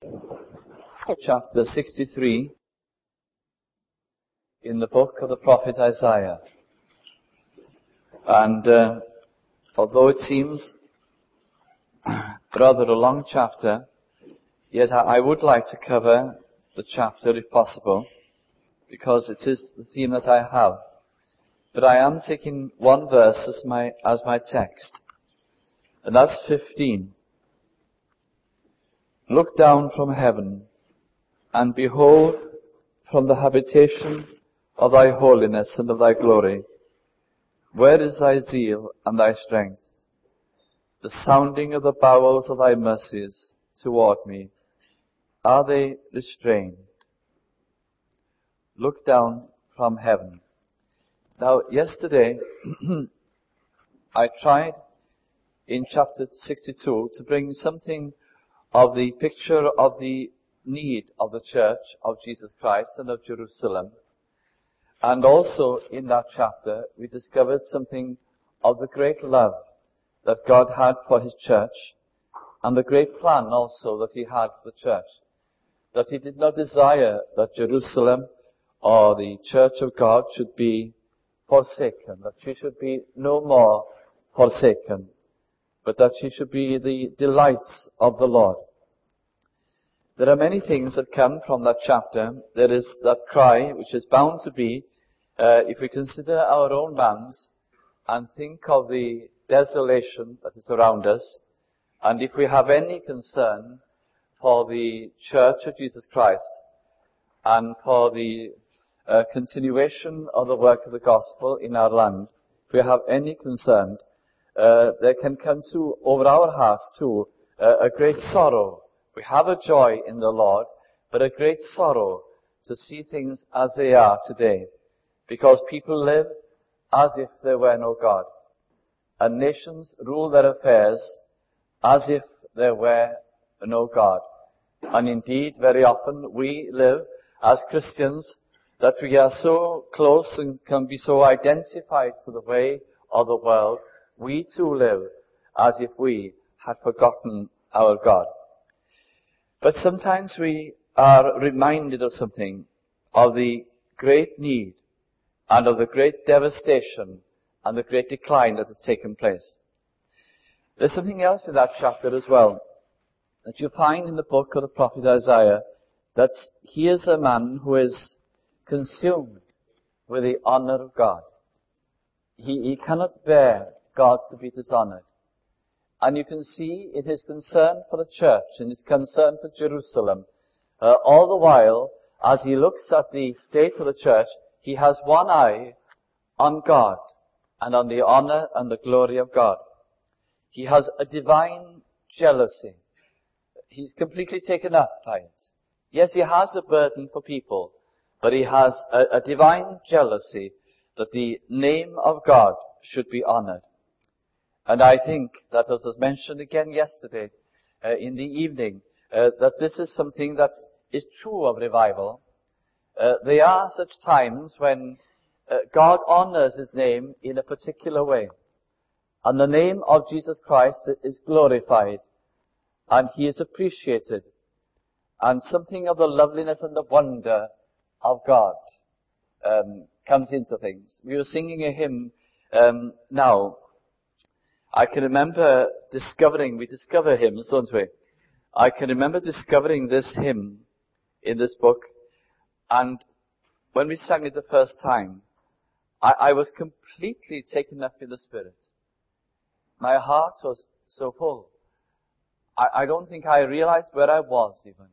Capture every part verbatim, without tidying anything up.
Chapter sixty-three in the book of the prophet Isaiah. And uh, although it seems rather a long chapter, yet I would like to cover the chapter if possible, because it is the theme that I have. But I am taking one verse as my, as my text, and that's fifteen. Look down from heaven, and behold from the habitation of thy holiness and of thy glory. Where is thy zeal and thy strength? The sounding of the bowels of thy mercies toward me, are they restrained? Look down from heaven. Now, yesterday, I tried in chapter sixty-two to bring something of the picture of the need of the church of Jesus Christ and of Jerusalem. And also in that chapter, we discovered something of the great love that God had for His church, and the great plan also that He had for the church. That He did not desire that Jerusalem or the church of God should be forsaken, that she should be no more forsaken, but that she should be the delights of the Lord. There are many things that come from that chapter. There is that cry, which is bound to be, uh, if we consider our own lands and think of the desolation that is around us, and if we have any concern for the Church of Jesus Christ and for the uh, continuation of the work of the gospel in our land, if we have any concern, uh, there can come to, over our hearts too, uh, a great sorrow. We have a joy in the Lord, but a great sorrow to see things as they are today, because people live as if there were no God, and nations rule their affairs as if there were no God. And indeed, very often we live as Christians that we are so close and can be so identified to the way of the world. We too live as if we had forgotten our God. But sometimes we are reminded of something, of the great need and of the great devastation and the great decline that has taken place. There's something else in that chapter as well that you find in the book of the prophet Isaiah, that he is a man who is consumed with the honor of God. He, he cannot bear God to be dishonored. And you can see in his concern for the church, in his concern for Jerusalem, uh, all the while, as he looks at the state of the church, he has one eye on God and on the honor and the glory of God. He has a divine jealousy. He's completely taken up by it. Yes, he has a burden for people, but he has a, a divine jealousy that the name of God should be honored. And I think that, as was mentioned again yesterday uh, in the evening, uh, that this is something that is true of revival. Uh, there are such times when uh, God honors His name in a particular way. And the name of Jesus Christ is glorified, and He is appreciated. And something of the loveliness and the wonder of God um, comes into things. We were singing a hymn um, now. I can remember discovering, we discover hymns, don't we? I can remember discovering this hymn in this book, and when we sang it the first time, I, I was completely taken up in the Spirit. My heart was so full. I, I don't think I realized where I was even.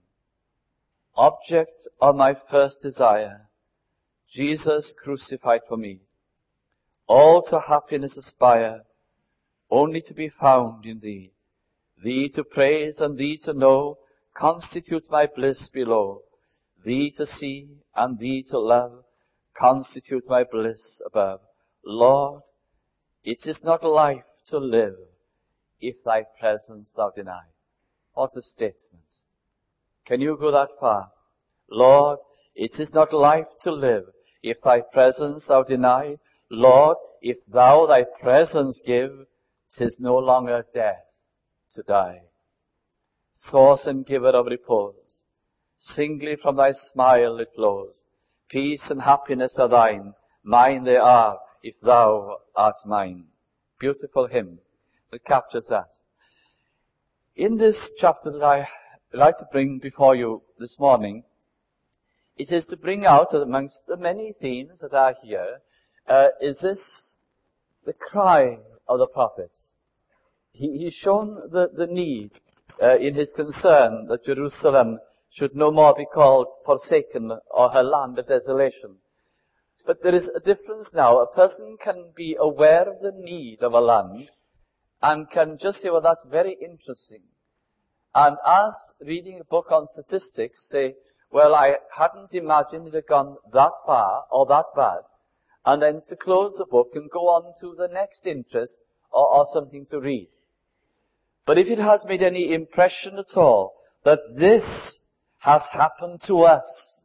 Object of my first desire, Jesus crucified for me. All to happiness aspire, only to be found in Thee. Thee to praise and Thee to know constitute my bliss below. Thee to see and Thee to love constitute my bliss above. Lord, it is not life to live if Thy presence Thou deny. What a statement. Can you go that far? Lord, it is not life to live if Thy presence Thou deny. Lord, if Thou Thy presence give, 'tis no longer death to die. source and giver of repose. Singly from thy smile it flows. Peace and happiness are thine. Mine they are, if thou art mine. Beautiful hymn that captures that. In this chapter that I like to bring before you this morning, it is to bring out, amongst the many themes that are here, uh, is this the cry of the prophets. He, he's shown the, the need uh, in his concern that Jerusalem should no more be called forsaken or her land of desolation. But there is a difference now. A person can be aware of the need of a land and can just say, well, that's very interesting. And as reading a book on statistics, say, well, I hadn't imagined it had gone that far or that bad. And then to close the book and go on to the next interest or, or something to read. But if it has made any impression at all that this has happened to us,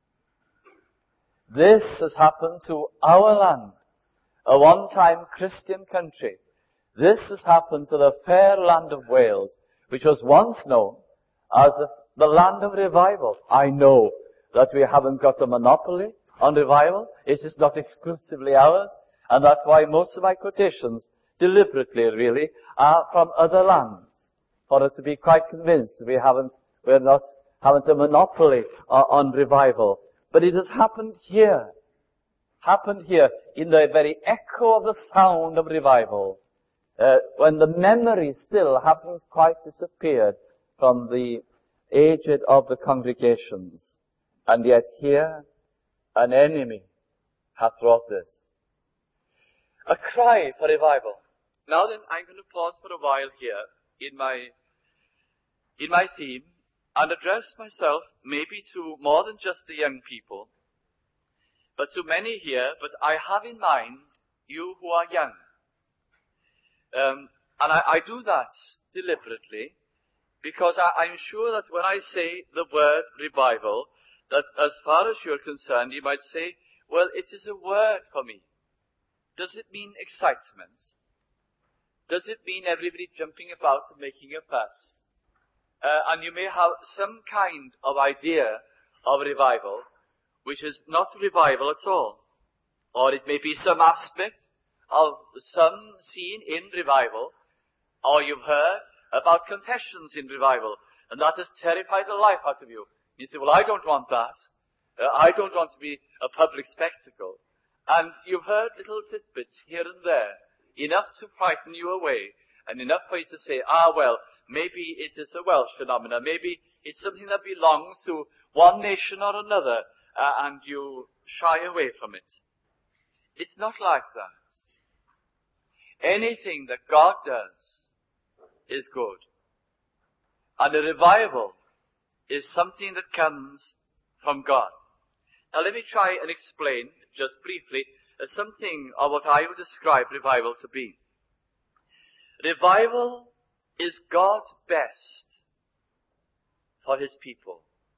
this has happened to our land, a one-time Christian country, this has happened to the fair land of Wales, which was once known as the, the land of revival. I know that we haven't got a monopoly on revival. It is not exclusively ours. And that's why most of my quotations, deliberately really, are from other lands. For us to be quite convinced that we haven't, we're not, haven't a monopoly uh, on revival. But it has happened here. Happened here in the very echo of the sound of revival. Uh, when the memory still hasn't quite disappeared from the aged of the congregations. And yet here, an enemy hath wrought this. A cry for revival. Now then, I'm going to pause for a while here in my, in my theme and address myself maybe to more than just the young people, but to many here, but I have in mind you who are young. Um, and I, I do that deliberately because I, I'm sure that when I say the word revival, that as far as you're concerned, you might say, well, it is a word for me. Does it mean excitement? Does it mean everybody jumping about and making a fuss? Uh, and you may have some kind of idea of revival, which is not revival at all. Or it may be some aspect of some scene in revival, or you've heard about confessions in revival, and that has terrified the life out of you. You say, well, I don't want that. Uh, I don't want to be a public spectacle. And you've heard little tidbits here and there, enough to frighten you away, and enough for you to say, ah, well, maybe it is a Welsh phenomenon, maybe it's something that belongs to one nation or another, uh, and you shy away from it. It's not like that. Anything that God does is good. And a revival is something that comes from God. Now let me try and explain, just briefly, uh, something of what I would describe revival to be. Revival is God's best for His people.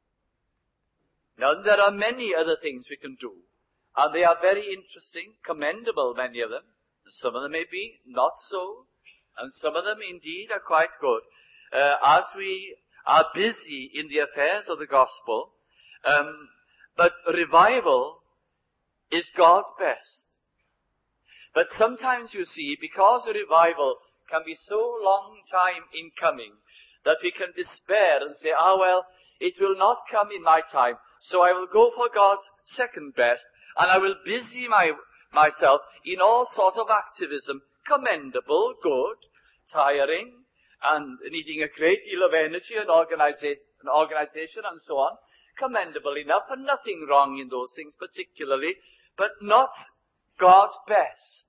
Now there are many other things we can do, and they are very interesting, commendable, many of them. Some of them may be not so, and some of them indeed are quite good. Uh, as we are busy in the affairs of the gospel, um, but revival is God's best. But sometimes you see, because a revival can be so long time in coming, that we can despair and say, ah well, it will not come in my time, so I will go for God's second best, and I will busy my myself in all sorts of activism, commendable, good, tiring, and needing a great deal of energy and organization, and organization and so on. Commendable enough, and nothing wrong in those things particularly, but not God's best.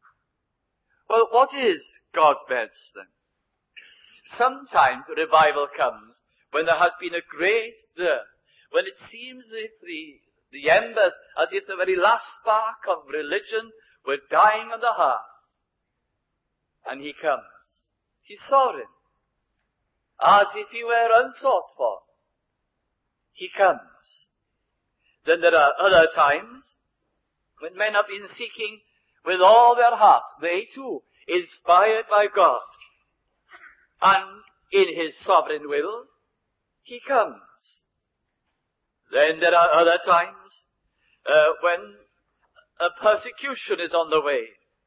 Well, what is God's best then? Sometimes revival comes when there has been a great dearth, when it seems as if the, the embers, as if the very last spark of religion were dying on the hearth. And He comes. He's sovereign. As if He were unsought for. He comes. Then there are other times when men have been seeking with all their hearts, they too, inspired by God. And in his sovereign will, he comes. Then there are other times uh, when a persecution is on the way,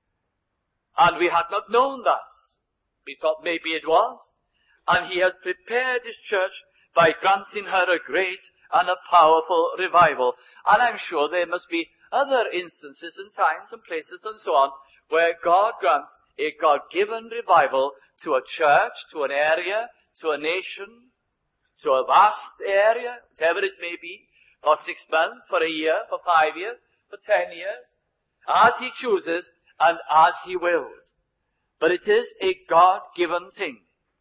and we had not known that. We thought maybe it was, and he has prepared his church by granting her a great and a powerful revival. And I'm sure there must be other instances and times and places and so on where God grants a God-given revival to a church, to an area, to a nation, to a vast area, whatever it may be, for six months, for a year, for five years, for ten years, as he chooses and as he wills. But it is a God-given thing.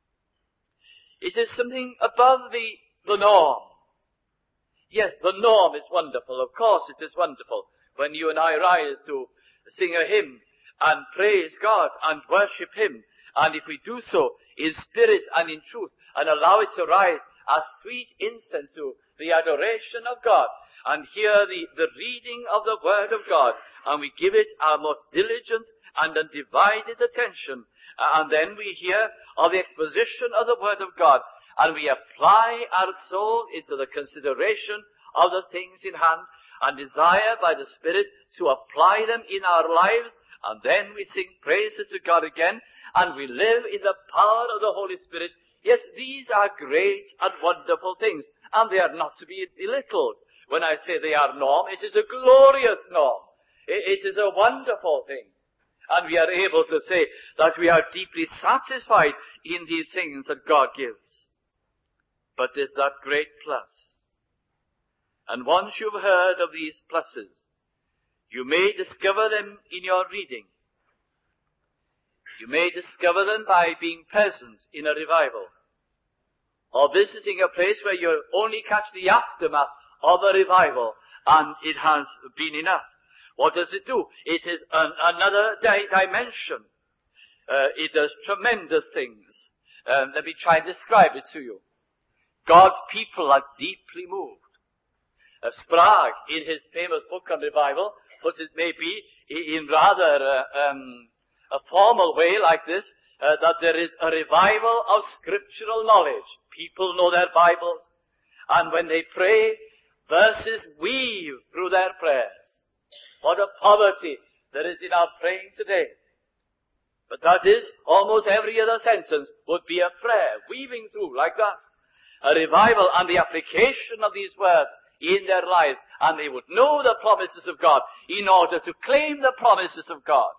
It is something above the, the norm. Yes, the norm is wonderful. Of course it is wonderful when you and I rise to sing a hymn and praise God and worship him. And if we do so in spirit and in truth and allow it to rise as sweet incense to the adoration of God and hear the, the reading of the Word of God, and we give it our most diligent and undivided attention, and then we hear of the exposition of the Word of God, and we apply our souls into the consideration of the things in hand, and desire by the Spirit to apply them in our lives, and then we sing praises to God again, and we live in the power of the Holy Spirit. Yes, these are great and wonderful things, and they are not to be belittled. When I say they are norm, it is a glorious norm. It is a wonderful thing. And we are able to say that we are deeply satisfied in these things that God gives. But there's that great plus. And once you've heard of these pluses, you may discover them in your reading. You may discover them by being present in a revival, or visiting a place where you only catch the aftermath of a revival, and it has been enough. What does it do? It is an, another di- dimension. Uh, it does tremendous things. Um, let me try and describe it to you. God's people are deeply moved. Uh, Sprague, in his famous book on revival, puts it maybe in rather uh, um, a formal way like this, uh, that there is a revival of scriptural knowledge. People know their Bibles, and when they pray, verses weave through their prayers. What a poverty there is in our praying today. But that is, almost every other sentence would be a prayer, weaving through like that. A revival and the application of these words in their lives, and they would know the promises of God in order to claim the promises of God.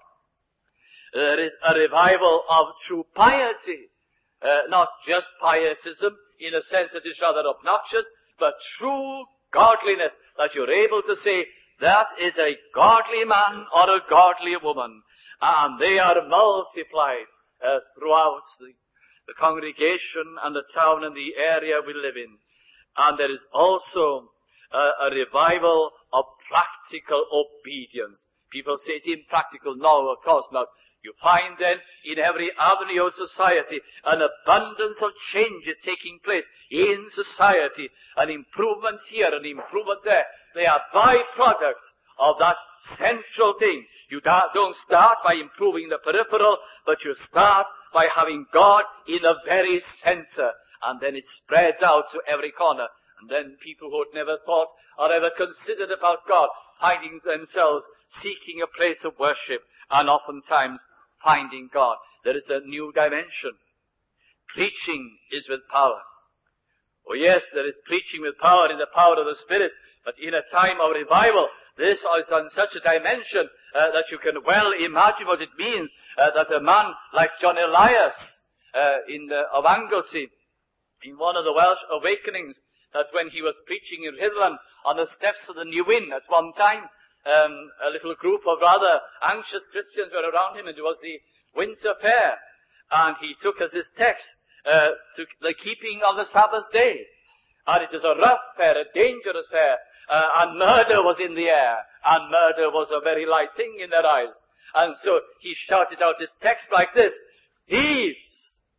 There is a revival of true piety, uh, not just pietism in a sense that is rather obnoxious, but true godliness, that you're able to say, that is a godly man or a godly woman, and they are multiplied uh, throughout the, the congregation and the town and the area we live in. And there is also uh, a revival of practical obedience. People say it's impractical. No, of course not. You find then in every avenue of society an abundance of changes taking place in society, an improvement here, an improvement there. They are byproducts of that central thing. You don't start by improving the peripheral, but you start by having God in the very center, and then it spreads out to every corner. And then people who had never thought or ever considered about God, finding themselves seeking a place of worship, and oftentimes finding God. There is a new dimension. Preaching is with power. Oh yes, there is preaching with power in the power of the Spirit, but in a time of revival, this is on such a dimension uh, that you can well imagine what it means uh, that a man like John Elias uh, in the, of Anglesey, in one of the Welsh awakenings, that when he was preaching in Rhuddlan on the steps of the New Inn at one time, Um, a little group of rather anxious Christians were around him, and it was the winter fair. And he took as his text uh, to the keeping of the Sabbath day. And it was a rough fair, a dangerous fair, uh, and murder was in the air, and murder was a very light thing in their eyes. And so he shouted out his text like this: thieves!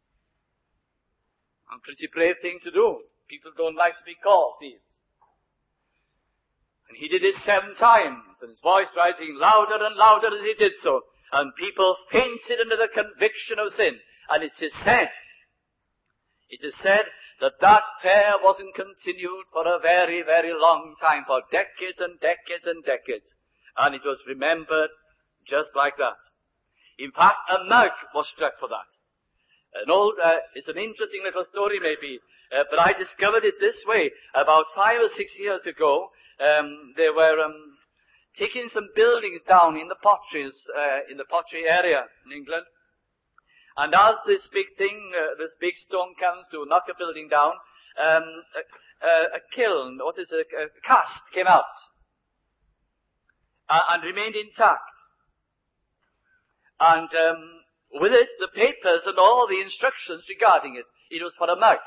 A pretty brave thing to do. People don't like to be called thieves. And he did it seven times, and his voice rising louder and louder as he did so. And people fainted under the conviction of sin. And it is said, It is said that that prayer wasn't continued for a very, very long time, for decades and decades and decades. And it was remembered just like that. In fact, a mug was struck for that. An old, uh, it's an interesting little story maybe, uh, but I discovered it this way. About five or six years ago, um, they were um, taking some buildings down in the potteries, uh, in the pottery area in England. And as this big thing, uh, this big stone comes to knock a building down, um, a, a, a kiln, what is it, a, a cast came out uh, and remained intact. And um, with it, the papers and all the instructions regarding it. It was for a mug.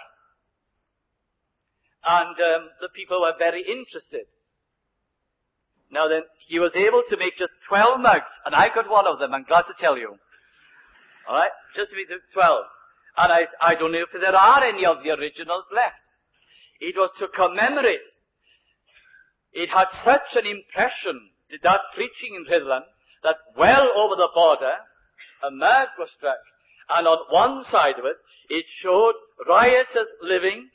And um, the people were very interested. Now then, he was able to make just twelve mugs, and I got one of them, I'm glad to tell you. Alright, just to make twelve. And I, I don't know if there are any of the originals left. It was to commemorate. It had such an impression, did that preaching in Finland, that well over the border, a mug was struck. And on one side of it, it showed riotous living,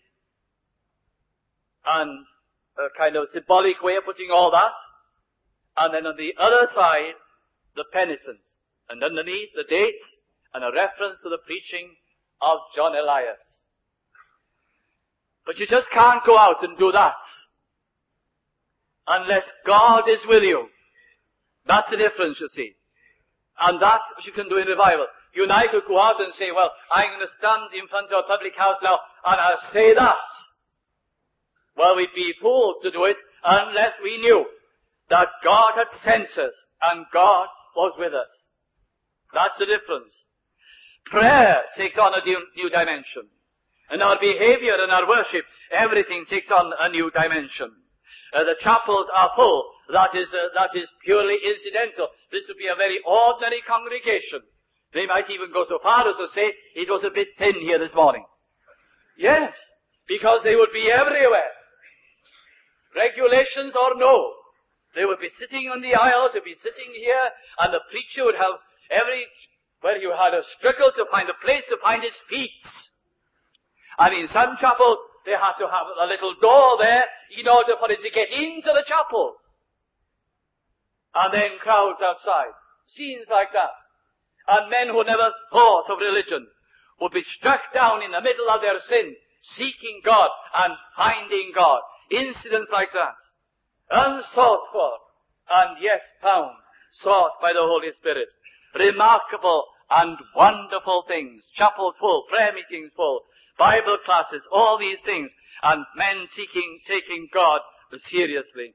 and a kind of symbolic way of putting all that. And then on the other side, the penitence. And underneath, the dates, and a reference to the preaching of John Elias. But you just can't go out and do that unless God is with you. That's the difference, you see. And that's what you can do in revival. You and I could go out and say, well, I'm going to stand in front of a public house now and I'll say that. Well, we'd be fools to do it unless we knew that God had sent us and God was with us. That's the difference. Prayer takes on a new, new dimension. And our behavior and our worship, everything takes on a new dimension. Uh, the chapels are full. That is, uh, that is purely incidental. This would be a very ordinary congregation. They might even go so far as to say it was a bit thin here this morning. Yes, because they would be everywhere. Regulations or no. They would be sitting on the aisles, they'd be sitting here, and the preacher would have every, well, you had a struggle to find a place to find his feet. And in some chapels, they had to have a little door there in order for it to get into the chapel. And then crowds outside. Scenes like that. And men who never thought of religion would be struck down in the middle of their sin, seeking God and finding God. Incidents like that. Unsought for, and yet found, sought by the Holy Spirit. Remarkable and wonderful things. Chapels full, prayer meetings full, Bible classes, all these things, and men seeking, taking God seriously.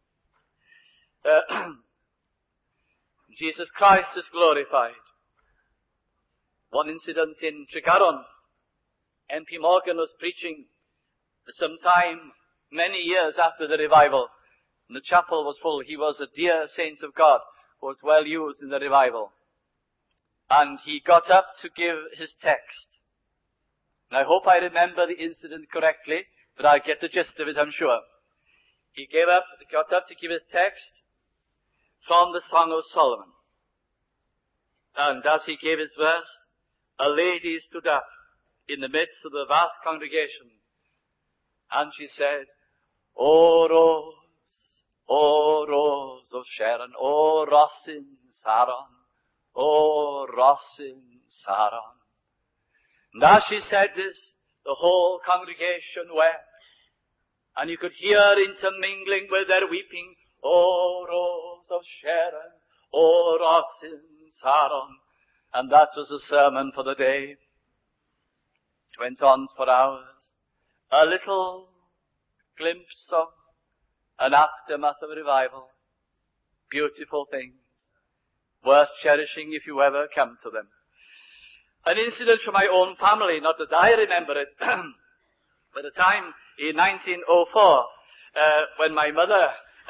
Uh, Jesus Christ is glorified. One incident in Tregaron, M P Morgan was preaching sometime many years after the revival. And the chapel was full. He was a dear saint of God who was well used in the revival. And he got up to give his text. And I hope I remember the incident correctly, but I'll get the gist of it, I'm sure. He gave up, got up to give his text from the Song of Solomon. And as he gave his verse, a lady stood up in the midst of the vast congregation. And she said, O rose, O rose of Sharon, O Rossin Saron, O Rossin Saron. And as she said this, the whole congregation wept. And you could hear intermingling with their weeping, O rose of Sharon, O Rossin Saron. And that was the sermon for the day. It went on for hours. A little glimpse of an aftermath of revival. Beautiful things. Worth cherishing if you ever come to them. An incident from my own family, not that I remember it, but a time in nineteen oh four, uh, when my mother,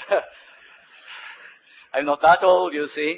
I'm not that old, you see,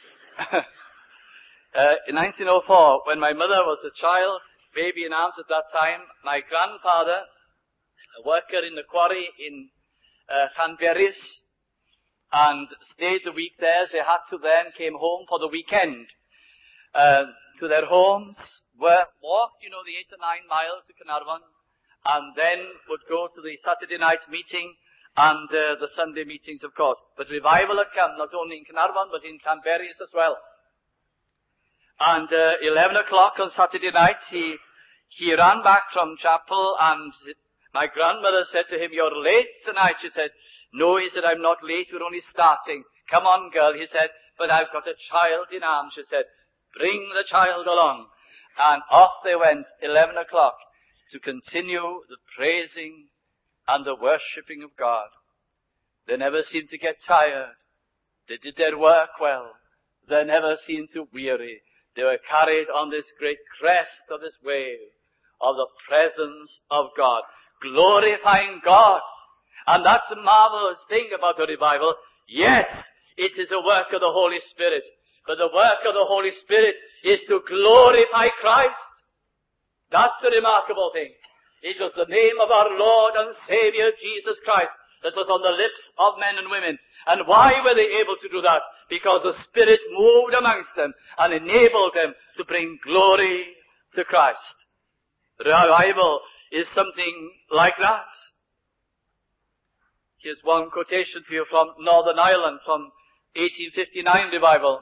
uh, in nineteen oh four, when my mother was a child, baby in arms at that time, my grandfather, a worker in the quarry in uh, Llanberis, and stayed the week there, as they had to then, came home for the weekend, uh, to their homes, were, walked, you know, the eight or nine miles to Carnarvon, and then would go to the Saturday night meeting and uh, the Sunday meetings, of course. But revival had come not only in Carnarvon, but in Llanberis as well. And uh, eleven o'clock on Saturday night, he he ran back from chapel, and my grandmother said to him, "You're late tonight." She said, "No," he said, "I'm not late, we're only starting." "Come on, girl," he said, "but I've got a child in arms." She said, "Bring the child along." And off they went, eleven o'clock, to continue the praising and the worshipping of God. They never seemed to get tired. They did their work well. They never seemed to weary. They were carried on this great crest of this wave of the presence of God, glorifying God. And that's the marvelous thing about a revival. Yes, it is a work of the Holy Spirit, but the work of the Holy Spirit is to glorify Christ. That's the remarkable thing. It was the name of our Lord and Savior Jesus Christ that was on the lips of men and women. And why were they able to do that? Because the Spirit moved amongst them and enabled them to bring glory to Christ. Revival is something like that. Here's one quotation to you from Northern Ireland, from eighteen fifty-nine revival.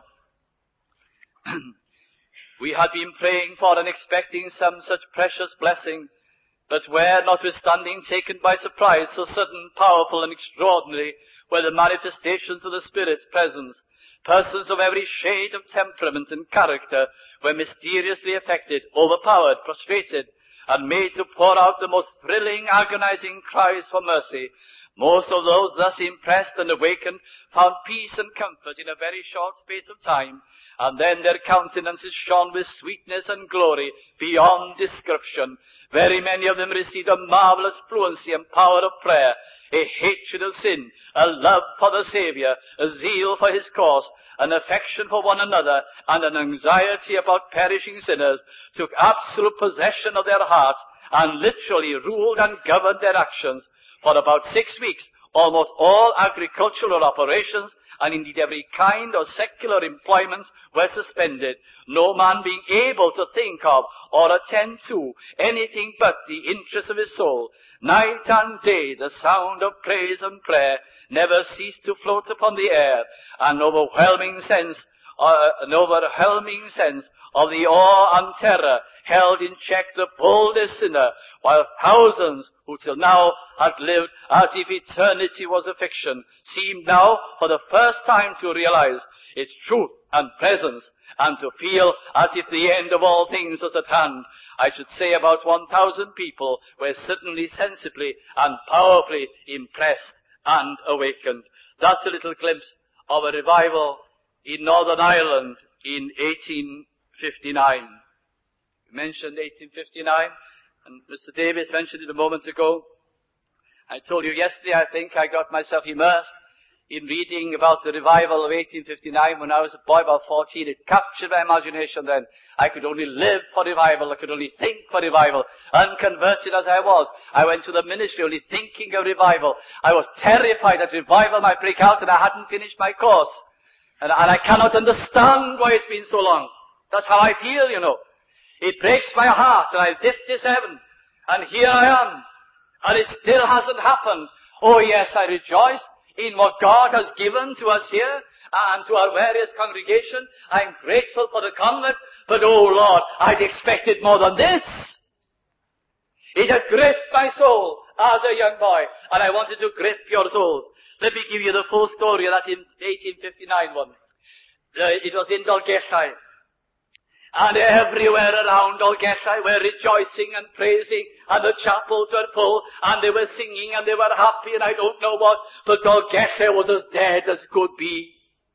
"We had been praying for and expecting some such precious blessing, but were, notwithstanding, taken by surprise, so sudden, powerful, and extraordinary were the manifestations of the Spirit's presence. Persons of every shade of temperament and character were mysteriously affected, overpowered, prostrated, and made to pour out the most thrilling, agonizing cries for mercy. Most of those thus impressed and awakened found peace and comfort in a very short space of time, and then their countenances shone with sweetness and glory beyond description. Very many of them received a marvelous fluency and power of prayer, a hatred of sin, a love for the Savior, a zeal for His cause, an affection for one another, and an anxiety about perishing sinners took absolute possession of their hearts and literally ruled and governed their actions. For about six weeks, almost all agricultural operations and indeed every kind of secular employments were suspended, no man being able to think of or attend to anything but the interest of his soul. Night and day the sound of praise and prayer never ceased to float upon the air, an overwhelming sense, uh, an overwhelming sense of the awe and terror held in check the boldest sinner, while thousands who till now had lived as if eternity was a fiction seemed now for the first time to realize its truth and presence, and to feel as if the end of all things was at hand. I should say about one thousand people were certainly sensibly and powerfully impressed and awakened. That's a little glimpse of a revival in Northern Ireland in eighteen fifty-nine. We mentioned eighteen fifty-nine, and Mister Davis mentioned it a moment ago. I told you yesterday, I think, I got myself immersed in reading about the revival of eighteen fifty-nine when I was a boy, about fourteen. It captured my imagination then. I could only live for revival. I could only think for revival. Unconverted as I was, I went to the ministry only thinking of revival. I was terrified that revival might break out and I hadn't finished my course. And, and I cannot understand why it's been so long. That's how I feel, you know. It breaks my heart, and I'm fifty-seven, and here I am, and it still hasn't happened. Oh yes, I rejoice in what God has given to us here, and to our various congregations. I'm grateful for the converts, but oh Lord, I'd expected more than this. It had gripped my soul as a young boy, and I wanted to grip your souls. Let me give you the full story of that in eighteen fifty-nine one. Uh, it was in Dolgellau. And everywhere around Dolgellau were rejoicing and praising, and the chapels were full, and they were singing, and they were happy, and I don't know what, but Dolgellau was as dead as could be.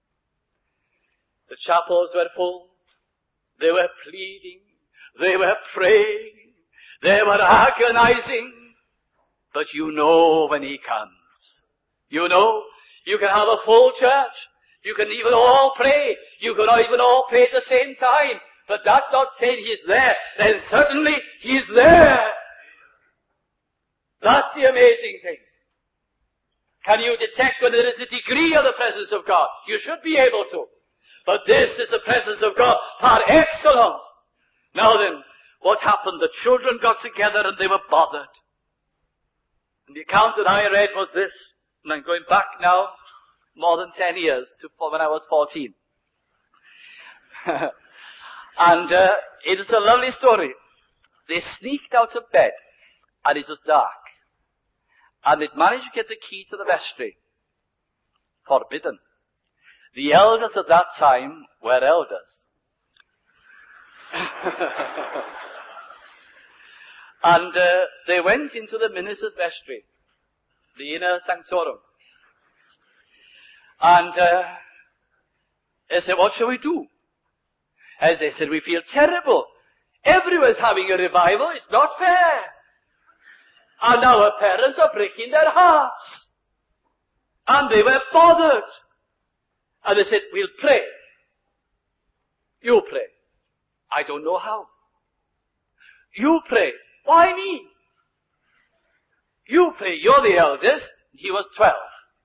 The chapels were full. They were pleading. They were praying. They were agonizing. But you know when He comes. You know, you can have a full church. You can even all pray. You can even all pray at the same time. But that's not saying He's there. Then certainly He's there. That's the amazing thing. Can you detect when there is a degree of the presence of God? You should be able to. But this is the presence of God par excellence. Now then, what happened? The children got together and they were bothered. And the account that I read was this, and I'm going back now more than ten years to when I was fourteen. And uh, it is a lovely story. They sneaked out of bed, and it was dark. And they'd managed to get the key to the vestry. Forbidden. The elders at that time were elders. And uh, they went into the minister's vestry, the inner sanctorum. And uh, they said, what shall we do? As they said, we feel terrible. Everyone's having a revival. It's not fair. And our parents are breaking their hearts. And they were bothered. And they said, we'll pray. You pray. I don't know how. You pray. Why me? You pray. You're the eldest. He was twelve.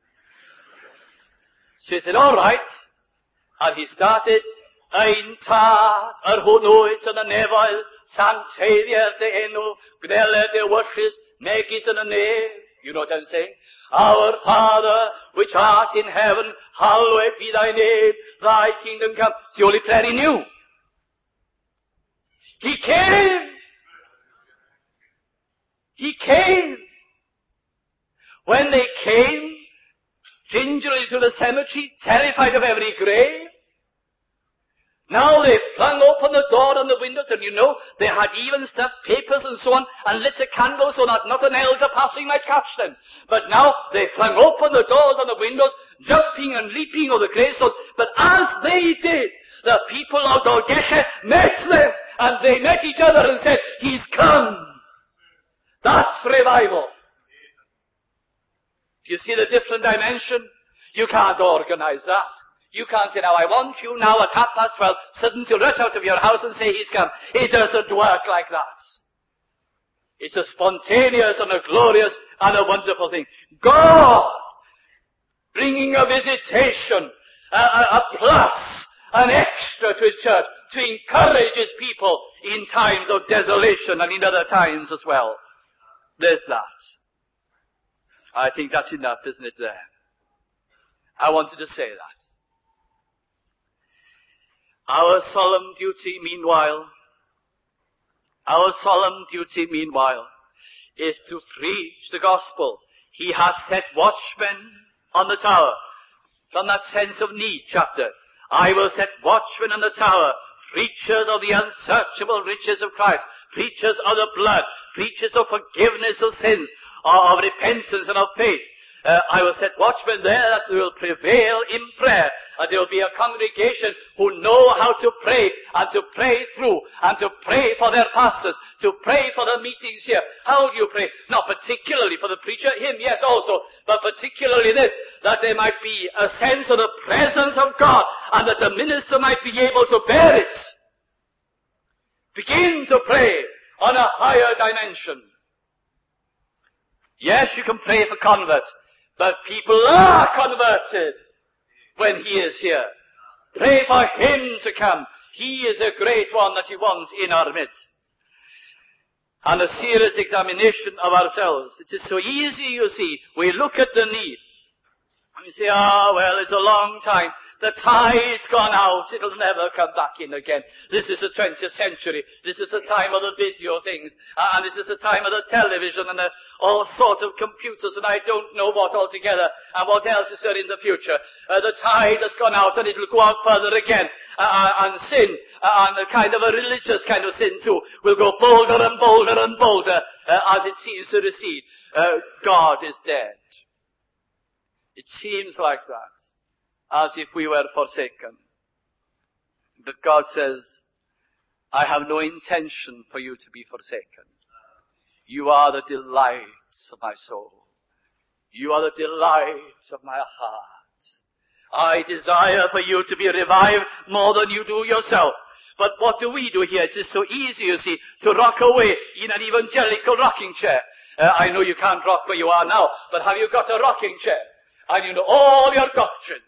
So he said, all right. And he started, Ein tad er hon ooit yn y nefoedd, Sancteidia'r de enw, Gneled de wysys, megis yn y nef. You know what I'm saying? Our Father, which art in heaven, hallowed be thy name, thy kingdom come. It's the only prayer he knew. He came. He came. When they came, gingerly to the cemetery, terrified of every grave, now they flung open the door and the windows, and you know, they had even stuffed papers and so on, and lit a candle so that not an elder passing might catch them. But now they flung open the doors and the windows, jumping and leaping over the gravestones. But as they did, the people of Dolgesha met them, and they met each other and said, he's come. That's revival. Do you see the different dimension? You can't organize that. You can't say, now I want you now at half past twelve, suddenly to rush out of your house and say he's come. It doesn't work like that. It's a spontaneous and a glorious and a wonderful thing. God bringing a visitation, a, a, a plus, an extra to his church to encourage his people in times of desolation and in other times as well. There's that. I think that's enough, isn't it, there? I wanted to say that. Our solemn duty, meanwhile, our solemn duty, meanwhile, is to preach the gospel. He has set watchmen on the tower. From that sense of need chapter, I will set watchmen on the tower, preachers of the unsearchable riches of Christ, preachers of the blood, preachers of forgiveness of sins, of repentance and of faith. Uh, I will set watchmen there that will prevail in prayer. And there will be a congregation who know how to pray and to pray through and to pray for their pastors, to pray for the meetings here. How do you pray? Not particularly for the preacher, him, yes, also, but particularly this, that there might be a sense of the presence of God and that the minister might be able to bear it. Begin to pray on a higher dimension. Yes, you can pray for converts, but people are converted when he is here. Pray for him to come. He is a great one that he wants in our midst. And a serious examination of ourselves. It is so easy, you see. We look at the need. And we say, ah, oh, well, it's a long time. The tide's gone out. It'll never come back in again. This is the twentieth century. This is the time of the video things. Uh, and this is the time of the television and the, all sorts of computers and I don't know what altogether. And what else is there in the future? Uh, the tide has gone out and it'll go out further again. Uh, and sin, uh, and a kind of a religious kind of sin too, will go bolder and bolder and bolder uh, as it seems to recede. Uh, God is dead. It seems like that. As if we were forsaken. But God says, I have no intention for you to be forsaken. You are the delights of my soul. You are the delights of my heart. I desire for you to be revived more than you do yourself. But what do we do here? It is so easy, you see, to rock away in an evangelical rocking chair. Uh, I know you can't rock where you are now, but have you got a rocking chair? And you know all your doctrines.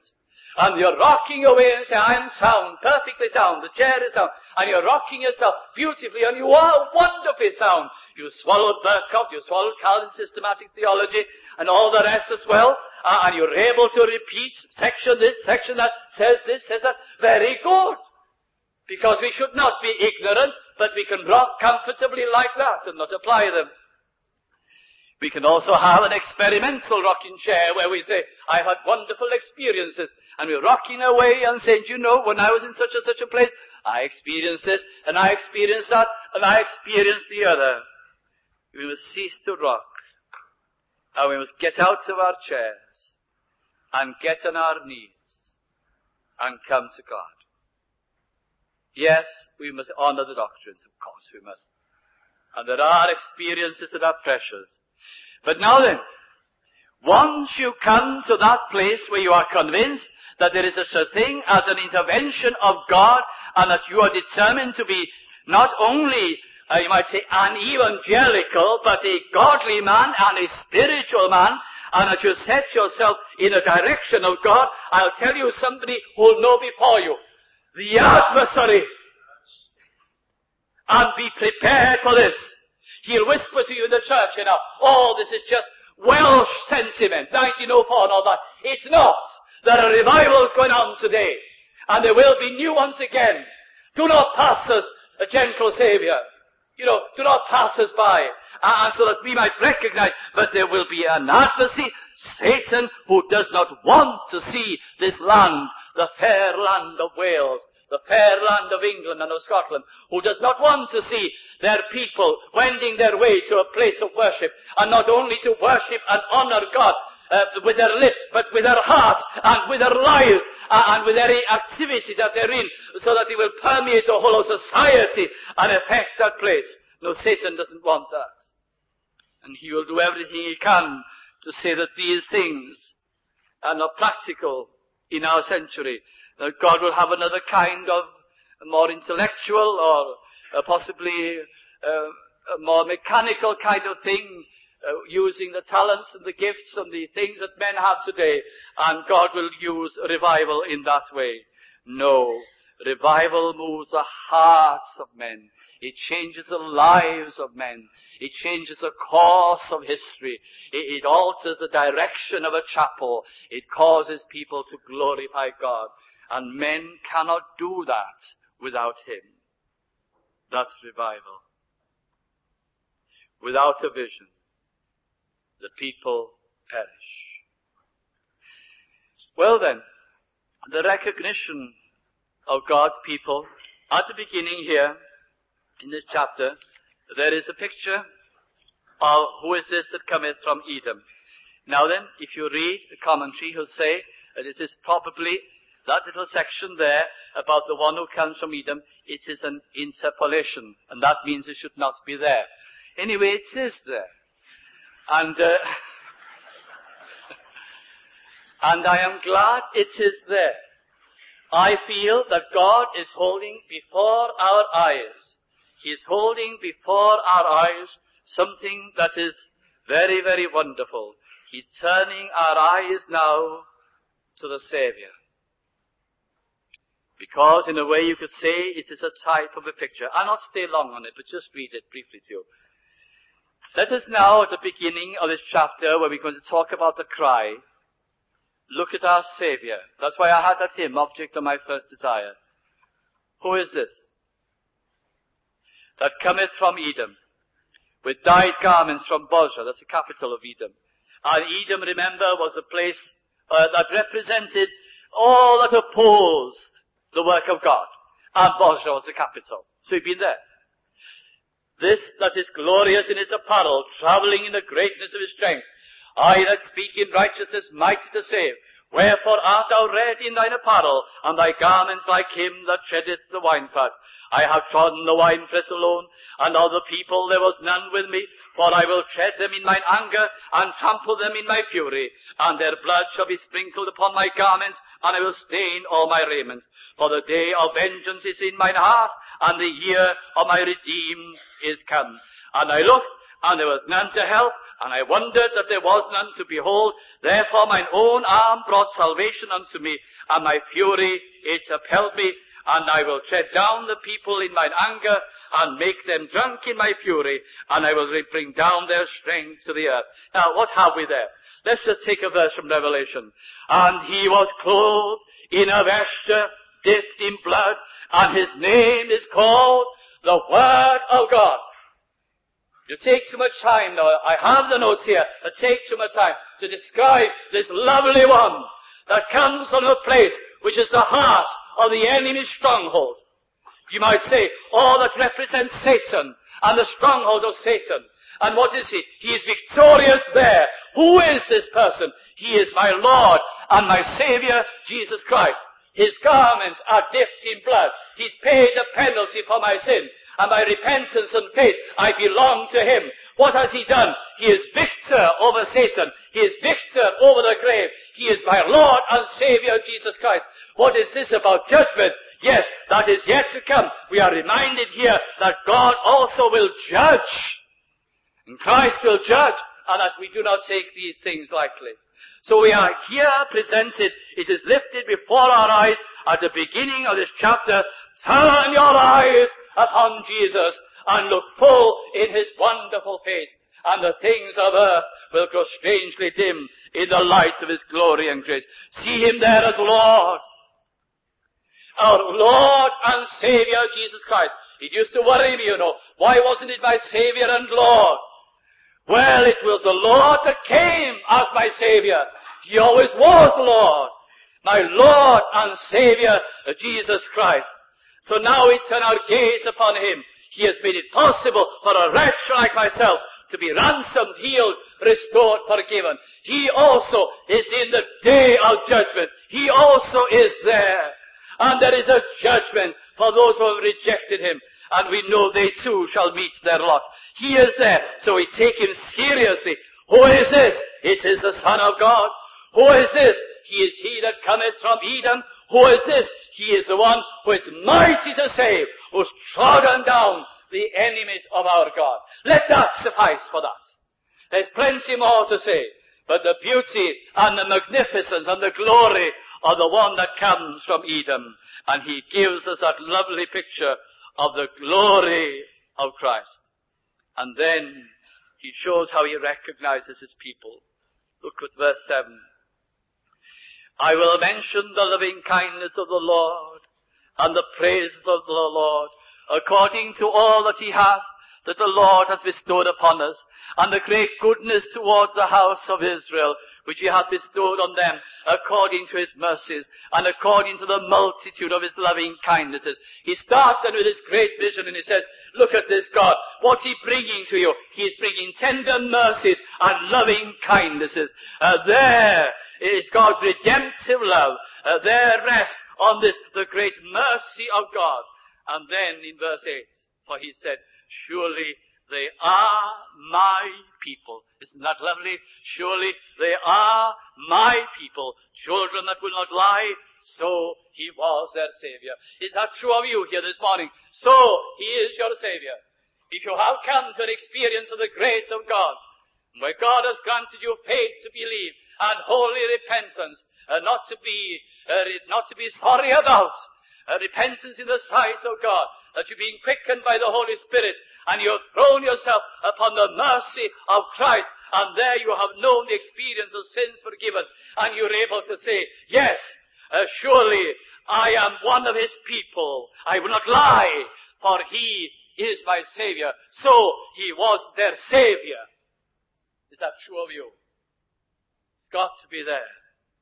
And you're rocking away and say, I am sound, perfectly sound, the chair is sound. And you're rocking yourself beautifully, and you are wonderfully sound. You swallowed Burkott, you swallowed Calvin's systematic theology, and all the rest as well. Uh, and you're able to repeat section this, section that, says this, says that. Very good. Because we should not be ignorant, but we can rock comfortably like that and not apply them. We can also have an experimental rocking chair where we say, I've had wonderful experiences. And we're rocking away and saying, you know, when I was in such and such a place, I experienced this, and I experienced that, and I experienced the other. We must cease to rock. And we must get out of our chairs and get on our knees and come to God. Yes, we must honor the doctrines. Of course we must. And there are experiences that are precious. But now then, once you come to that place where you are convinced that there is such a thing as an intervention of God, and that you are determined to be not only, uh, you might say, an evangelical, but a godly man and a spiritual man, and that you set yourself in the direction of God, I'll tell you somebody who will know before you. The adversary. And be prepared for this. He'll whisper to you in the church, you know, oh, this is just Welsh sentiment, nineteen oh four and all that. It's not. There are revivals going on today. And there will be new ones again. Do not pass us a gentle Saviour. You know, do not pass us by. And so that we might recognize that there will be an adversary, Satan, who does not want to see this land, the fair land of Wales, the fair land of England and of Scotland, who does not want to see their people wending their way to a place of worship, and not only to worship and honor God uh, with their lips, but with their hearts and with their lives uh, and with every activity that they're in, so that it will permeate the whole of society and affect that place. No, Satan doesn't want that. And he will do everything he can to say that these things are not practical in our century. That God will have another kind of more intellectual or uh, possibly uh, a more mechanical kind of thing, uh, using the talents and the gifts and the things that men have today, and God will use revival in that way. No, revival moves the hearts of men. It changes the lives of men. It changes the course of history. It, it alters the direction of a chapel. It causes people to glorify God. And men cannot do that without Him. That's revival. Without a vision, the people perish. Well then, the recognition of God's people, at the beginning here, in this chapter, there is a picture of who is this that cometh from Edom. Now then, if you read the commentary, he'll say that it is probably that little section there about the one who comes from Edom, it is an interpolation, and that means it should not be there. Anyway, it is there. And, uh, and I am glad it is there. I feel that God is holding before our eyes, He is holding before our eyes something that is very, very wonderful. He's turning our eyes now to the Savior. Because in a way you could say it is a type of a picture. I'll not stay long on it, but just read it briefly to you. Let us now, at the beginning of this chapter, where we're going to talk about the cry, look at our Savior. That's why I had that hymn, Object of My First Desire. Who is this? That cometh from Edom, with dyed garments from Bozrah, that's the capital of Edom. And Edom, remember, was a place uh, that represented all that opposed the work of God. And Bozrah was the capital. So he'd been there. This that is glorious in his apparel, travelling in the greatness of his strength. I that speak in righteousness, mighty to save. Wherefore art thou red in thine apparel, and thy garments like him that treadeth the winepress. I have trodden the winepress alone, and of the people there was none with me, for I will tread them in mine anger, and trample them in my fury, and their blood shall be sprinkled upon my garments, and I will stain all my raiment. For the day of vengeance is in mine heart, and the year of my redeemed is come. And I looked, and there was none to help, and I wondered that there was none to behold. Therefore mine own arm brought salvation unto me, and my fury it upheld me, and I will tread down the people in mine anger, and make them drunk in my fury, and I will bring down their strength to the earth. Now, what have we there? Let's just take a verse from Revelation. And he was clothed in a vesture dipped in blood, and his name is called the Word of God. You take too much time now. I have the notes here. I take too much time to describe this lovely one that comes from a place which is the heart of the enemy's stronghold. You might say, all that represents Satan and the stronghold of Satan. And what is he? He is victorious there. Who is this person? He is my Lord and my Savior, Jesus Christ. His garments are dipped in blood. He's paid the penalty for my sin. And by repentance and faith, I belong to him. What has he done? He is victor over Satan. He is victor over the grave. He is my Lord and Savior, Jesus Christ. What is this about judgment? Yes, that is yet to come. We are reminded here that God also will judge. And Christ will judge, and that we do not take these things lightly. So we are here presented. It is lifted before our eyes at the beginning of this chapter. Turn your eyes upon Jesus and look full in his wonderful face, and the things of earth will grow strangely dim in the light of his glory and grace. See him there as Lord. Our Lord and Savior, Jesus Christ. It used to worry me, you know. Why wasn't it my Savior and Lord? Well, it was the Lord that came as my Savior. He always was Lord. My Lord and Savior, Jesus Christ. So now we turn our gaze upon him. He has made it possible for a wretch like myself to be ransomed, healed, restored, forgiven. He also is in the day of judgment. He also is there. And there is a judgment for those who have rejected him. And we know they too shall meet their lot. He is there, so we take him seriously. Who is this? It is the Son of God. Who is this? He is he that cometh from Eden. Who is this? He is the one who is mighty to save, who has trodden down the enemies of our God. Let that suffice for that. There's plenty more to say, but the beauty and the magnificence and the glory of the one that comes from Eden. And he gives us that lovely picture of the glory of Christ. And then he shows how he recognizes his people. Look at verse seven. I will mention the loving kindness of the Lord and the praises of the Lord, according to all that he hath, that the Lord hath bestowed upon us, and the great goodness towards the house of Israel, which he hath bestowed on them, according to his mercies, and according to the multitude of his loving kindnesses. He starts then with this great vision, and he says, look at this God. What's he bringing to you? He is bringing tender mercies and loving kindnesses. Uh, there is God's redemptive love. Uh, there rests on this the great mercy of God. And then in verse eight, for he said, surely they are my people. Isn't that lovely? Surely they are my people, children that will not lie. So he was their Savior. Is that true of you here this morning? So he is your Savior. If you have come to an experience of the grace of God, where God has granted you faith to believe and holy repentance, uh, not to be uh, not to be sorry about, uh, repentance in the sight of God, that you're being quickened by the Holy Spirit, and you have thrown yourself upon the mercy of Christ, and there you have known the experience of sins forgiven, and you're able to say, yes, uh, surely I am one of his people. I will not lie, for he is my Savior. So he was their Savior. Is that true of you? It's got to be there.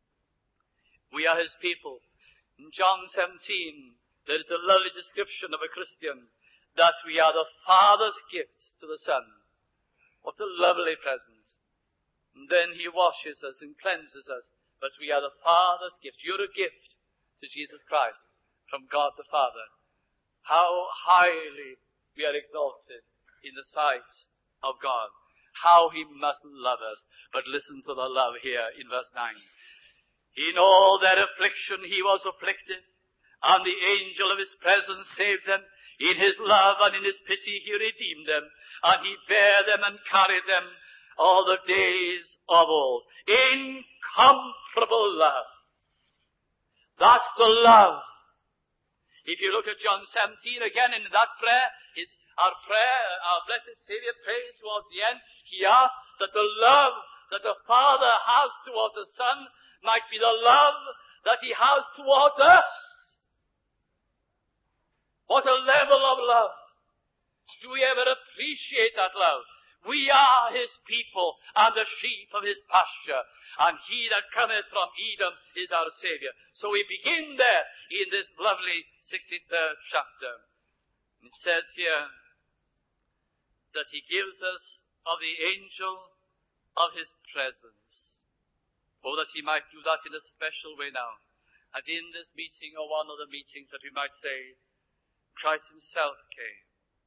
We are his people. In John seventeen, there is a lovely description of a Christian, that we are the Father's gift to the Son. What a lovely present. And then he washes us and cleanses us, but we are the Father's gift. You're a gift to Jesus Christ from God the Father. How highly we are exalted in the sight of God. How he must love us. But listen to the love here in verse nine. In all their affliction he was afflicted, and the angel of his presence saved them. In his love and in his pity he redeemed them, and he bare them and carried them all the days of old. Incomparable love. That's the love. If you look at John seventeen again in that prayer, his, our prayer, our blessed Savior prays towards the end, he asks that the love that the Father has towards the Son might be the love that he has towards us. What a level of love. Do we ever appreciate that love? We are his people and the sheep of his pasture, and he that cometh from Edom is our Savior. So we begin there in this lovely sixty-third chapter. It says here that he gives us of the angel of his presence. Oh, that he might do that in a special way now. And in this meeting, or one of the meetings, that we might say, Christ himself came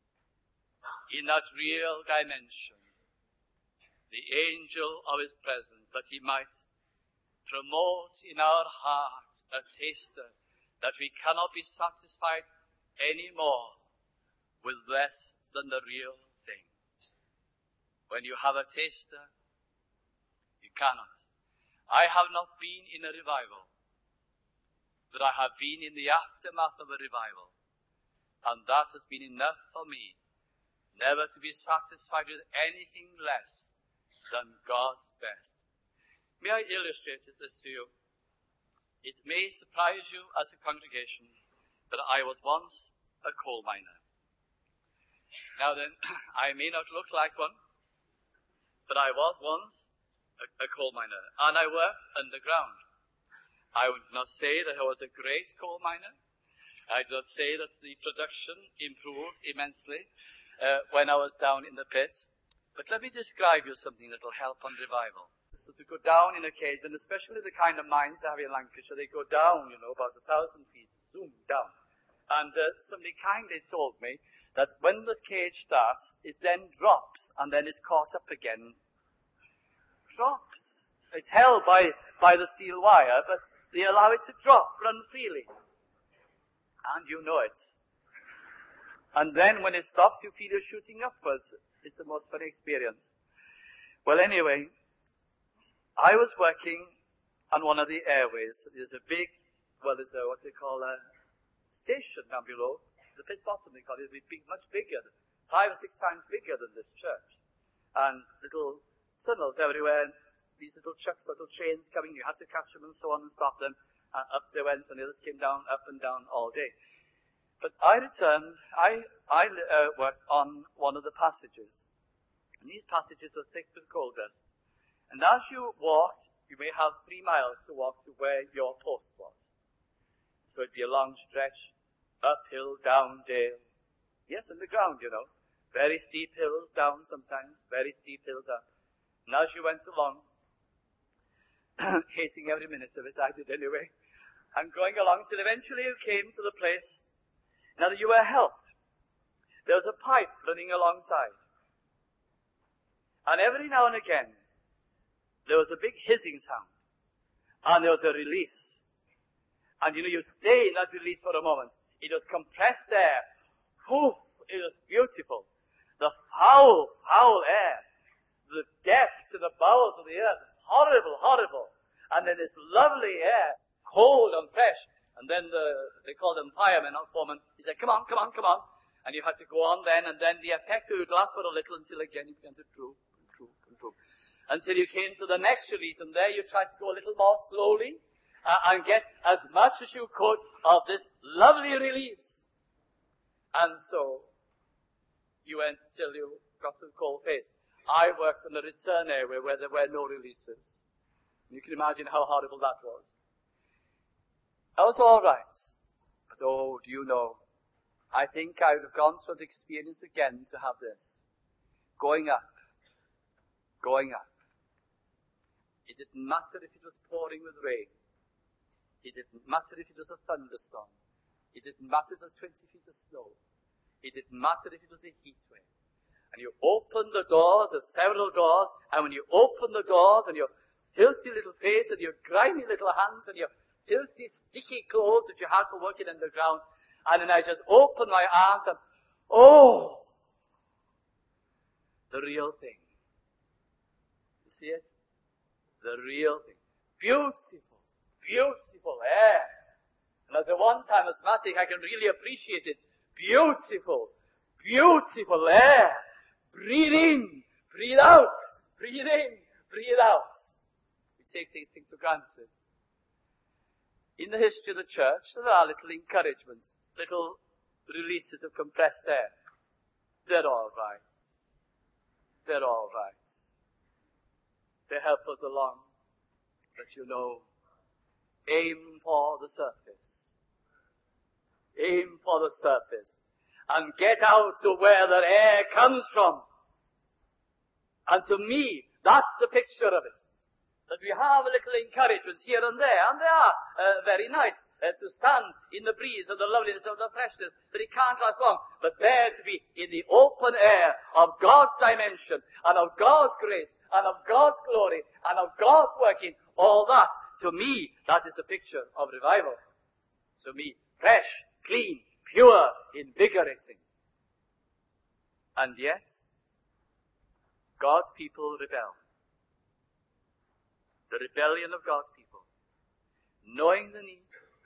in that real dimension, the angel of his presence, that he might promote in our heart a taster that we cannot be satisfied any more with less than the real thing. When you have a taster, you cannot. I have not been in a revival, but I have been in the aftermath of a revival. And that has been enough for me, never to be satisfied with anything less than God's best. May I illustrate this to you? It may surprise you as a congregation that I was once a coal miner. Now then, I may not look like one, but I was once a, a coal miner, and I worked underground. I would not say that I was a great coal miner. I do not say that the production improved immensely uh, when I was down in the pits. But let me describe you something that will help on revival. So to go down in a cage, and especially the kind of mines they have in Lancashire, they go down, you know, about a thousand feet, zoom down. And uh, somebody kindly told me that when the cage starts, it then drops, and then is caught up again. Drops. It's held by, by the steel wire, but they allow it to drop, run freely. And you know it. And then when it stops, you feel you're shooting upwards. It's the most fun experience. Well, anyway, I was working on one of the airways. There's a big, well, there's a, what they call a station down below. The pit bottom, they call it. It'd be big, much bigger, five or six times bigger than this church. And little tunnels everywhere. These little trucks, little trains coming. You had to catch them and so on and stop them. And up they went, and the others came down, up and down all day. But I returned, I, I uh, worked on one of the passages. And these passages were thick with coal dust. And as you walk, you may have three miles to walk to where your post was. So it'd be a long stretch, uphill, down, dale. Yes, in the ground, you know. Very steep hills down sometimes, very steep hills up. And as you went along, hating every minute of it, I did anyway, and going along till eventually you came to the place. Now that you were helped, there was a pipe running alongside. And every now and again, there was a big hissing sound. And there was a release. And you know, you stay in that release for a moment. It was compressed air. Whew, it was beautiful. The foul, foul air. The depths and the bowels of the earth. Horrible, horrible. And then this lovely air, cold and fresh. And then the, they call them firemen, not foremen. He said, come on, come on, come on. And you had to go on then, and then the effect would last for a little until again you began to droop, and droop, and droop. Until you came to the next release, and there you tried to go a little more slowly, uh, and get as much as you could of this lovely release. And so, you went till you got to the cold face. I worked on the return area where there were no releases. You can imagine how horrible that was. I was all right. But oh, do you know, I think I would have gone through the experience again to have this. Going up. Going up. It didn't matter if it was pouring with rain. It didn't matter if it was a thunderstorm. It didn't matter if it was twenty feet of snow. It didn't matter if it was a heat wave. And you open the doors, there's several doors, and when you open the doors and your filthy little face and your grimy little hands and your filthy, sticky clothes that you had for working underground, And then I just open my arms and, oh, the real thing. You see it? The real thing. Beautiful, beautiful air. And as a one-time asthmatic, I can really appreciate it. Beautiful, beautiful air. Breathe in, breathe out, breathe in, breathe out. We take these things for granted. In the history of the church, there are little encouragements, little releases of compressed air. They're all right. They're all right. They help us along. But you know, aim for the surface. Aim for the surface. And get out to where the air comes from. And to me, that's the picture of it. That we have a little encouragements here and there, and they are uh, very nice uh, to stand in the breeze of the loveliness of the freshness, but it can't last long. But there to be in the open air of God's dimension, and of God's grace, and of God's glory, and of God's working, all that, to me, that is a picture of revival. To me, fresh, clean, pure, invigorating. And yet, God's people rebel. The rebellion of God's people. Knowing the need,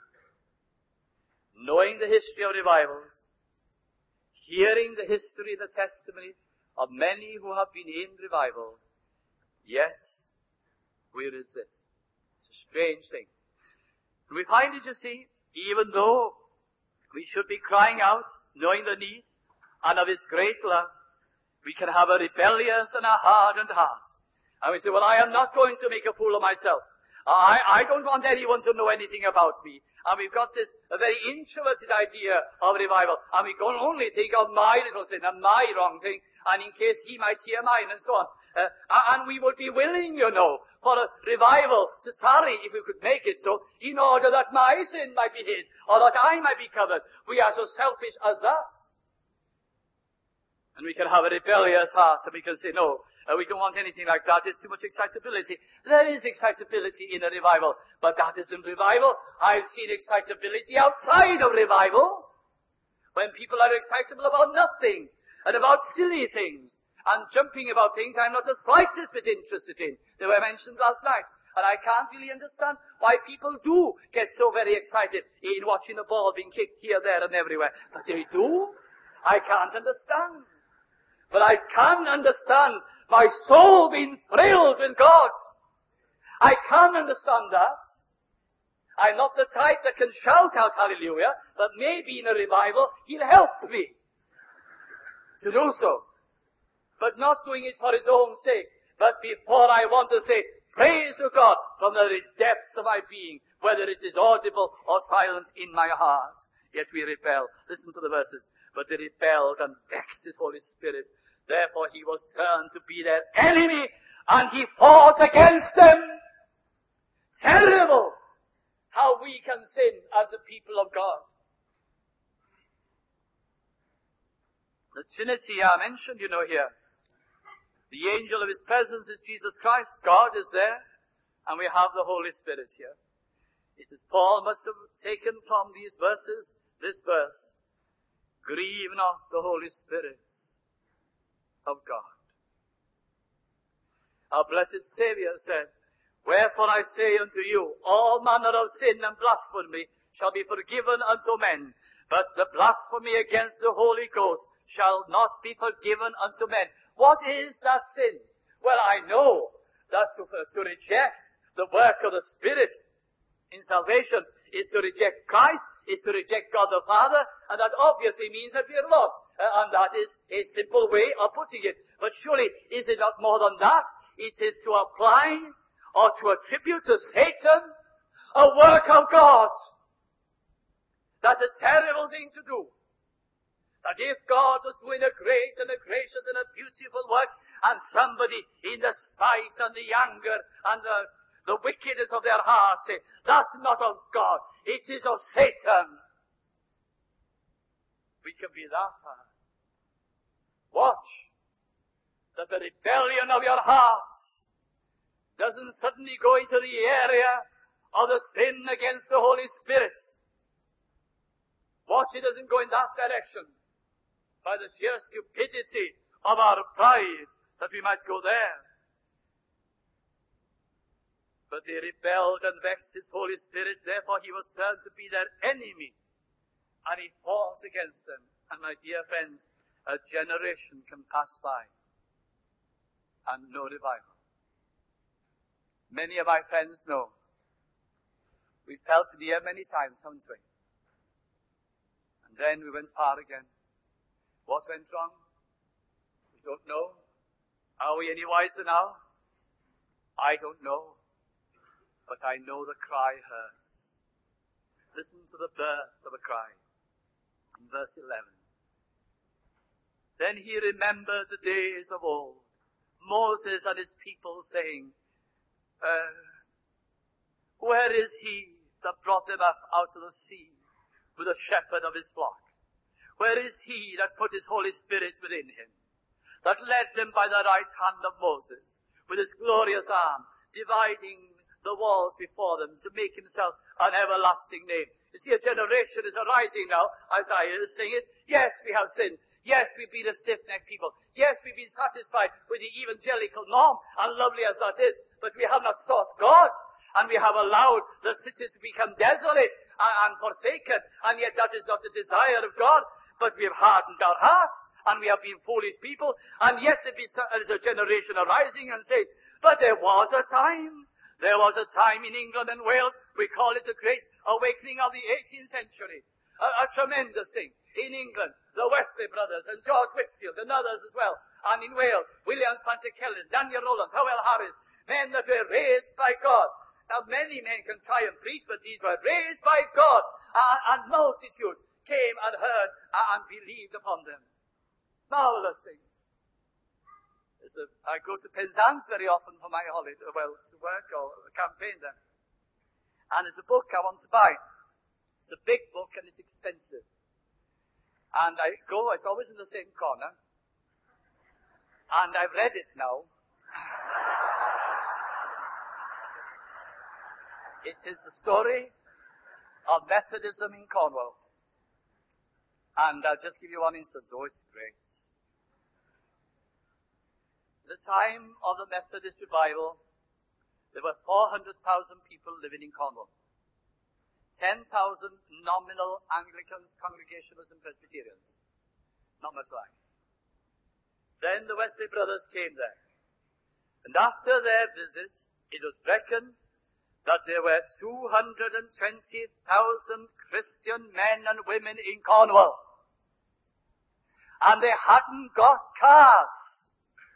knowing the history of revivals, hearing the history, the testimony of many who have been in revival, yet we resist. It's a strange thing. And we find it, you see, even though we should be crying out, knowing the need, and of His great love, we can have a rebellious and a hardened heart. And we say, well, I am not going to make a fool of myself. I, I don't want anyone to know anything about me. And we've got this a very introverted idea of revival. And we can only think of my little sin and my wrong thing. And in case he might hear mine and so on. Uh, and we would be willing, you know, for a revival to tarry, if we could make it so, in order that my sin might be hid, or that I might be covered. We are so selfish as that. And we can have a rebellious heart, and we can say, no, uh, we don't want anything like that. There's too much excitability. There is excitability in a revival, but that isn't revival. I've seen excitability outside of revival, when people are excitable about nothing, and about silly things, and jumping about things I'm not the slightest bit interested in. They were mentioned last night. And I can't really understand why people do get so very excited in watching a ball being kicked here, there, and everywhere. But they do. I can't understand. But I can understand my soul being thrilled with God. I can understand that. I'm not the type that can shout out hallelujah, but maybe in a revival, He'll help me to do so. But not doing it for His own sake. But before I want to say, praise to God from the depths of my being, whether it is audible or silent in my heart. Yet we rebel. Listen to the verses. But they rebelled and vexed His Holy Spirit. Therefore He was turned to be their enemy, and He fought against them. Terrible how we can sin as the people of God. The Trinity are mentioned, you know, here. The angel of His presence is Jesus Christ. God is there, and we have the Holy Spirit here. It is Paul must have taken from these verses this verse. Grieve not the Holy Spirit of God. Our blessed Saviour said, wherefore I say unto you, all manner of sin and blasphemy shall be forgiven unto men, but the blasphemy against the Holy Ghost shall not be forgiven unto men. What is that sin? Well, I know that to, to reject the work of the Spirit in salvation is to reject Christ, is to reject God the Father, and that obviously means that we are lost. Uh, and that is a simple way of putting it. But surely, is it not more than that? It is to apply or to attribute to Satan a work of God. That's a terrible thing to do. That if God was doing a great and a gracious and a beautiful work, and somebody in the spite and the anger and the, the wickedness of their heart say, that's not of God, it is of Satan. We can be that hard. Watch that the rebellion of your hearts doesn't suddenly go into the area of the sin against the Holy Spirit. Watch it doesn't go in that direction by the sheer stupidity of our pride that we might go there. But they rebelled and vexed his Holy Spirit, therefore he was turned to be their enemy, and he fought against them. And my dear friends, a generation can pass by and no revival. Many of my friends know. We felt it here many times, haven't we? And then we went far again. What went wrong? We don't know. Are we any wiser now? I don't know. But I know the cry hurts. Listen to the birth of the cry. In verse eleven. Then he remembered the days of old, Moses and his people saying, uh, where is he that brought them up out of the sea with the shepherd of his flock? Where is he that put his Holy Spirit within him, that led them by the right hand of Moses, with his glorious arm, dividing the walls before them to make himself an everlasting name? You see, a generation is arising now, Isaiah is saying it. Yes, we have sinned. Yes, we've been a stiff-necked people. Yes, we've been satisfied with the evangelical norm, and lovely as that is, but we have not sought God, and we have allowed the cities to become desolate and, and forsaken, and yet that is not the desire of God, but we have hardened our hearts, and we have been foolish people, and yet there is a generation arising and saying, but there was a time. There was a time in England and Wales, we call it the Great Awakening of the eighteenth century. A, a tremendous thing. In England, the Wesley brothers and George Whitfield and others as well. And in Wales, Williams Pantycelyn, Daniel Rowlands, Howell Harris, men that were raised by God. Now many men can try and preach, but these were raised by God. And, and multitudes came and heard and believed upon them. Marvelous things. A, I go to Penzance very often for my holiday, well, to work or campaign there. And there's a book I want to buy. It's a big book and it's expensive. And I go, it's always in the same corner. And I've read it now. It is the story of Methodism in Cornwall. And I'll just give you one instance. Oh, it's great. At the time of the Methodist revival, there were four hundred thousand people living in Cornwall. ten thousand nominal Anglicans, Congregationalists and Presbyterians. Not much life. Then the Wesley brothers came there. And after their visit, it was reckoned that there were two hundred twenty thousand Christian men and women in Cornwall. And they hadn't got cars.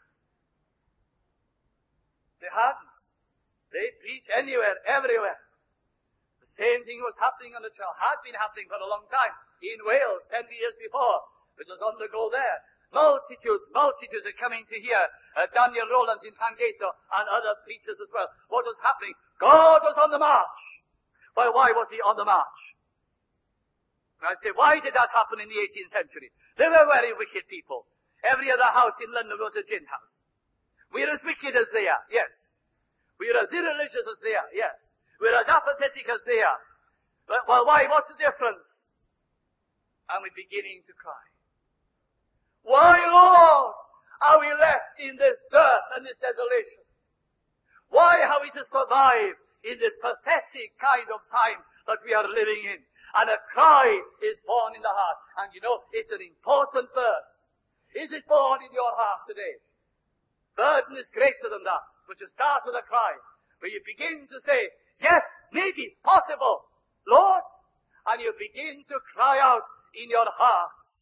They hadn't. They preach anywhere, everywhere. The same thing was happening on the trail, had been happening for a long time in Wales, ten years before. It was on the go there. Multitudes, multitudes are coming to hear uh, Daniel Rowlands in Llangeitho and other preachers as well. What was happening? God was on the march. Well, why was he on the march? And I say, why did that happen in the eighteenth century? They were very wicked people. Every other house in London was a gin house. We're as wicked as they are, yes. We're as irreligious as they are, yes. We're as apathetic as they are. Well, why? What's the difference? And we're beginning to cry. Why, Lord, are we left in this dirt and this desolation? Why are we to survive in this pathetic kind of time that we are living in? And a cry is born in the heart. And you know, it's an important birth. Is it born in your heart today? Burden is greater than that. But you start with a cry, where you begin to say, yes, maybe, possible, Lord. And you begin to cry out in your hearts.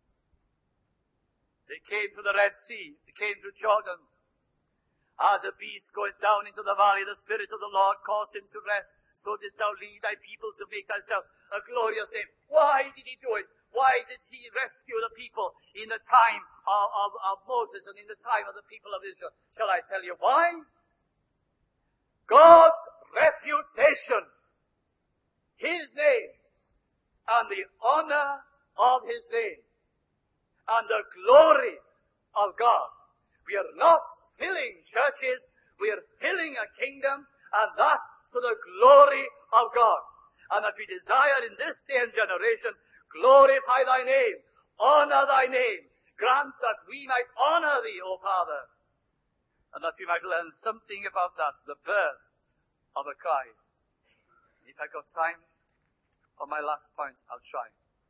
They came to the Red Sea. They came to Jordan. As a beast goeth down into the valley, the Spirit of the Lord caused him to rest. So didst thou lead thy people to make thyself a glorious name. Why did he do it? Why did he rescue the people in the time of, of, of Moses and in the time of the people of Israel? Shall I tell you why? God's reputation, his name, and the honor of his name, and the glory of God. We are not filling churches, we are filling a kingdom, and that to the glory of God. And that we desire in this day and generation Glorify thy name. Honor thy name. Grant that we might honor thee, O Father. And that we might learn something about that, the birth of a cry. If I got time for my last point, I'll try.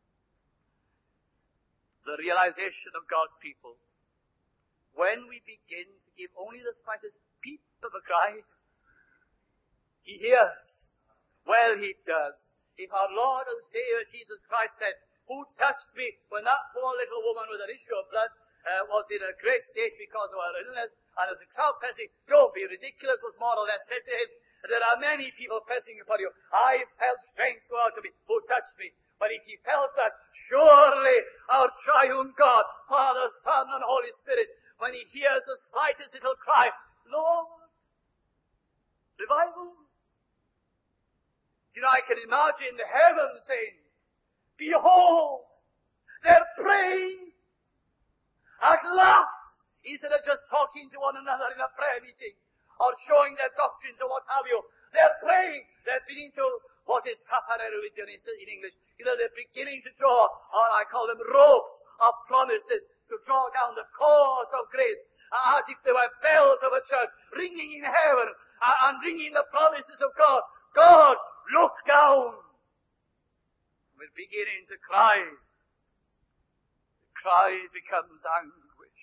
The realization of God's people. When we begin to give only the slightest peep of a cry, he hears. Well, he does. If our Lord and Savior Jesus Christ said, who touched me when that poor little woman with an issue of blood uh, was in a great state because of her illness, and as a crowd pressing, don't be ridiculous, was more or less said to him, there are many people pressing upon you. I felt strength go out of me. Who touched me? But if he felt that, surely our triune God, Father, Son, and Holy Spirit, when he hears the slightest little cry, Lord, revival. You know, I can imagine heaven saying, behold, they're praying. At last, instead of just talking to one another in a prayer meeting, or showing their doctrines or what have you, they're praying. They're beginning to, what is religion in English? You know, they're beginning to draw, or I call them ropes of promises, to draw down the cords of grace, as if they were bells of a church, ringing in heaven, and ringing the promises of God. God, look down. We're beginning to cry. The cry becomes anguish.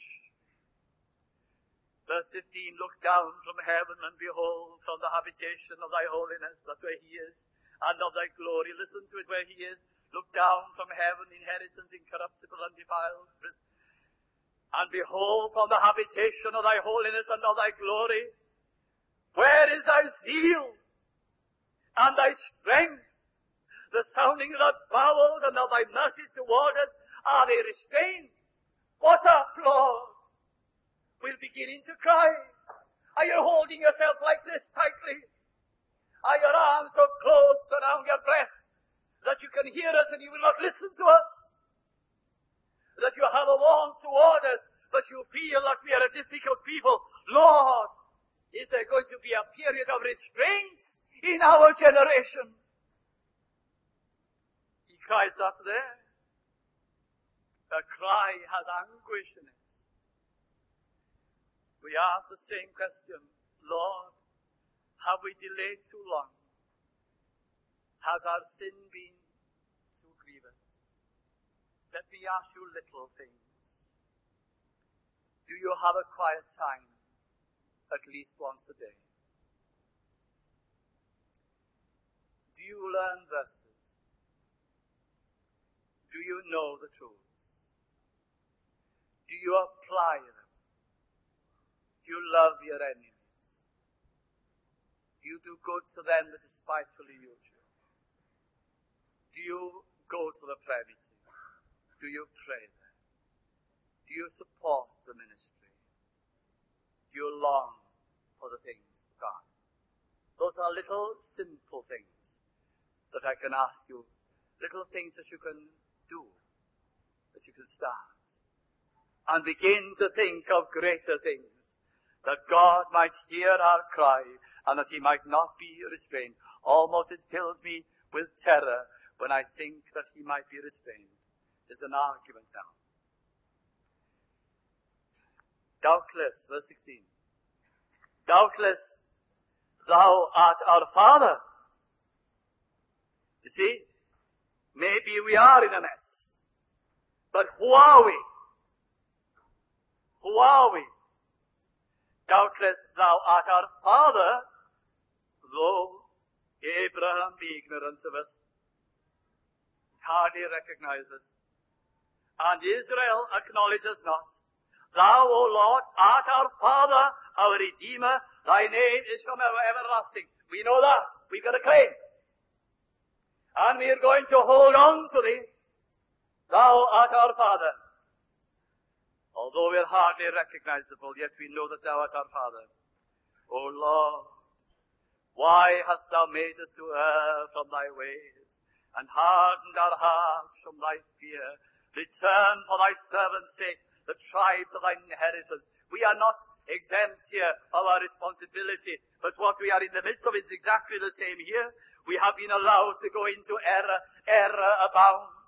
Verse fifteen, look down from heaven and behold from the habitation of thy holiness, that's where he is, and of thy glory. Listen to it where he is. Look down from heaven, inheritance incorruptible, undefiled. And behold from the habitation of thy holiness and of thy glory. Where is thy zeal and thy strength? The sounding of thy bowels and of thy mercies toward us, are they restrained? What up, Lord? We're beginning to cry. Are you holding yourself like this tightly? Are your arms so close around your breast that you can hear us and you will not listen to us? That you have a warmth toward us, but you feel that we are a difficult people. Lord, is there going to be a period of restraint in our generation? He cries out there. The cry has anguish in it. We ask the same question, Lord, have we delayed too long? Has our sin been too grievous? Let me ask you little things. Do you have a quiet time at least once a day? Do you learn verses? Do you know the truths? Do you apply them? Do you love your enemies? Do you do good to them that despitefully use you? Do you go to the prayer meeting? Do you pray there? Do you support the ministry? Do you long for the things of God? Those are little simple things that I can ask you. Little things that you can do, that you can start. And begin to think of greater things. That God might hear our cry and that he might not be restrained. Almost it fills me with terror when I think that he might be restrained. There's an argument now. Doubtless, verse sixteen. Doubtless thou art our Father. You see, maybe we are in a mess. But who are we? Who are we? Doubtless thou art our Father, though Abraham be ignorant of us, hardly recognize us, and Israel acknowledges not. Thou, O Lord, art our Father, our Redeemer, thy name is from everlasting. We know that. We've got a claim. And we are going to hold on to thee. Thou art our Father. Although we are hardly recognizable, yet we know that thou art our Father. O Lord, why hast thou made us to err from thy ways, and hardened our hearts from thy fear? Return for thy servant's sake the tribes of thy inheritance. We are not exempt here of our responsibility, but what we are in the midst of is exactly the same here. We have been allowed to go into error. Error abounds.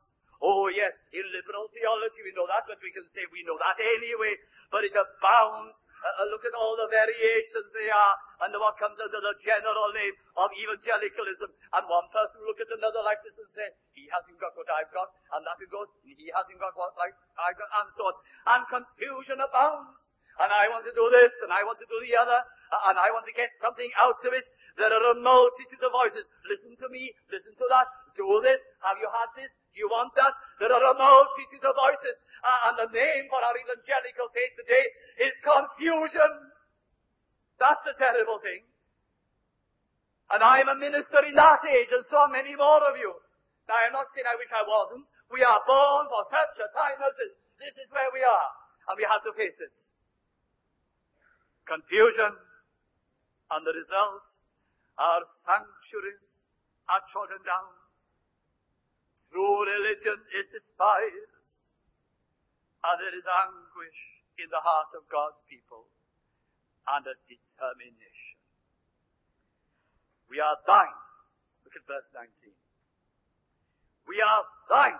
Oh yes, in liberal theology we know that, but we can say we know that anyway. But it abounds. Uh, look at all the variations they are, and what comes under the general name of evangelicalism. And one person will look at another like this and say, he hasn't got what I've got, and that it goes, he hasn't got what like I've got, and so on. And confusion abounds. And I want to do this, and I want to do the other, and I want to get something out of it. There are a multitude of voices. Listen to me, listen to that, do this, have you had this, do you want that? There are a multitude of voices, uh, and the name for our evangelical faith today is confusion. That's a terrible thing. And I'm a minister in that age, and so are many more of you. Now I'm not saying I wish I wasn't. We are born for such a time as this. This is where we are, and we have to face it. Confusion, and the result, our sanctuaries are trodden down. True religion is despised, and there is anguish in the heart of God's people, and a determination. We are thine. Look at verse nineteen. We are thine.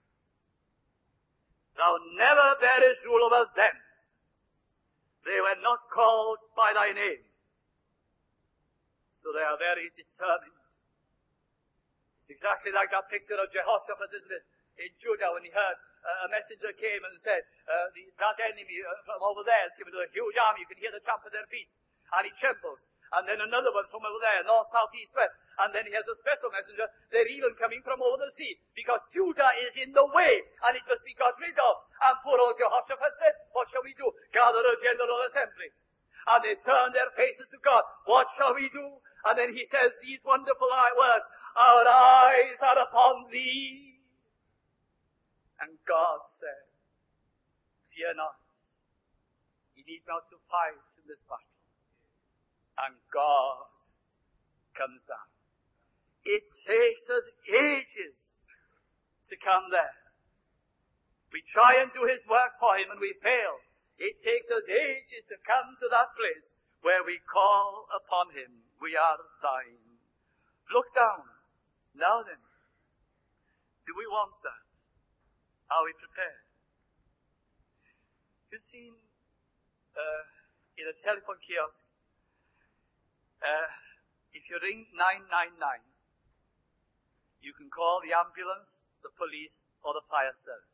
Thou never bearest rule over them. They were not called by thy name. So they are very determined. It's exactly like that picture of Jehoshaphat, isn't it? In Judah, when he heard uh, a messenger came and said, uh, the, that enemy uh, from over there is given to a huge army. You can hear the tramp of their feet. And he trembles. And then another one from over there, north, south, east, west. And then he has a special messenger. They're even coming from over the sea. Because Judah is in the way. And it must be got rid of. And poor old Jehoshaphat said, what shall we do? Gather a general assembly. And they turn their faces to God. What shall we do? And then he says these wonderful words. Our eyes are upon thee. And God said, fear not. You need not to fight in this battle. And God comes down. It takes us ages to come there. We try and do his work for him and we fail. It takes us ages to come to that place where we call upon him. We are thine. Look down. Now then, do we want that? Are we prepared? You've seen uh, in a telephone kiosk, Uh, if you ring nine nine nine, you can call the ambulance, the police, or the fire service.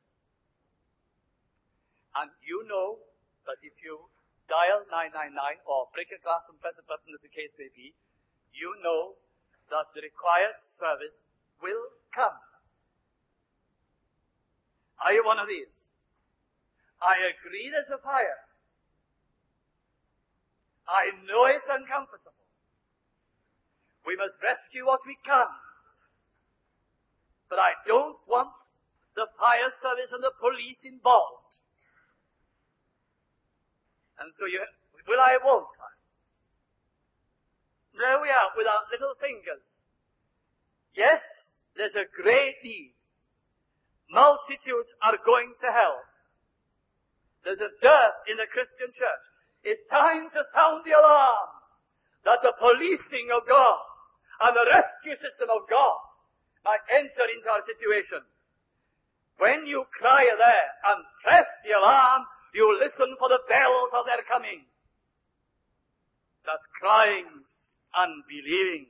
And you know that if you dial nine nine nine or break a glass and press a button as the case may be, you know that the required service will come. Are you one of these? I agree there's a fire. I know it's uncomfortable. We must rescue what we can. But I don't want the fire service and the police involved. And so you, will I, won't I? There we are with our little fingers. Yes, there's a great need. Multitudes are going to hell. There's a dearth in the Christian church. It's time to sound the alarm that the policing of God and the rescue system of God might enter into our situation. When you cry there and press the alarm, you listen for the bells of their coming. That's crying and believing.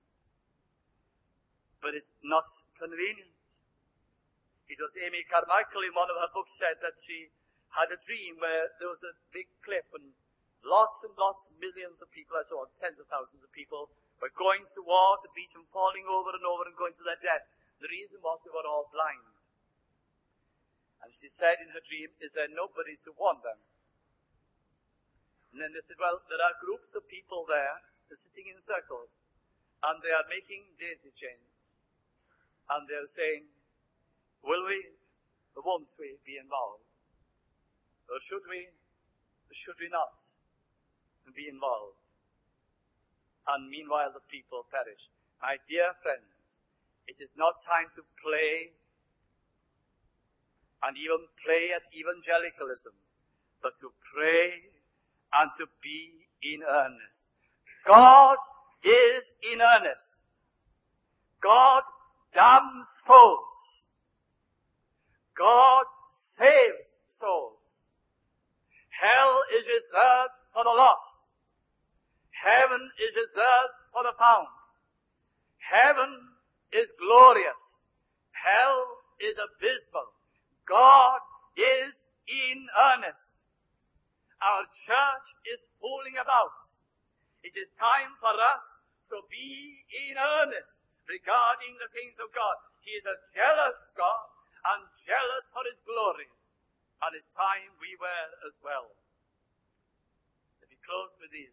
But it's not convenient. It was Amy Carmichael in one of her books said that she had a dream where there was a big cliff and lots and lots, millions of people, I saw tens of thousands of people, were going towards the beach and falling over and over and going to their death. The reason was they were all blind. And she said in her dream, is there nobody to warn them? And then they said, well, there are groups of people there, they're sitting in circles, and they are making daisy chains. And they're saying, will we, or won't we be involved? Or should we, or should we not be involved? And meanwhile the people perish. My dear friends, it is not time to play and even play at evangelicalism, but to pray and to be in earnest. God is in earnest. God damns souls. God saves souls. Hell is reserved for the lost. Heaven is reserved for the found. Heaven is glorious. Hell is abysmal. God is in earnest. Our church is fooling about. It is time for us to be in earnest regarding the things of God. He is a jealous God and jealous for His glory. And it's time we were as well. Let me close with this.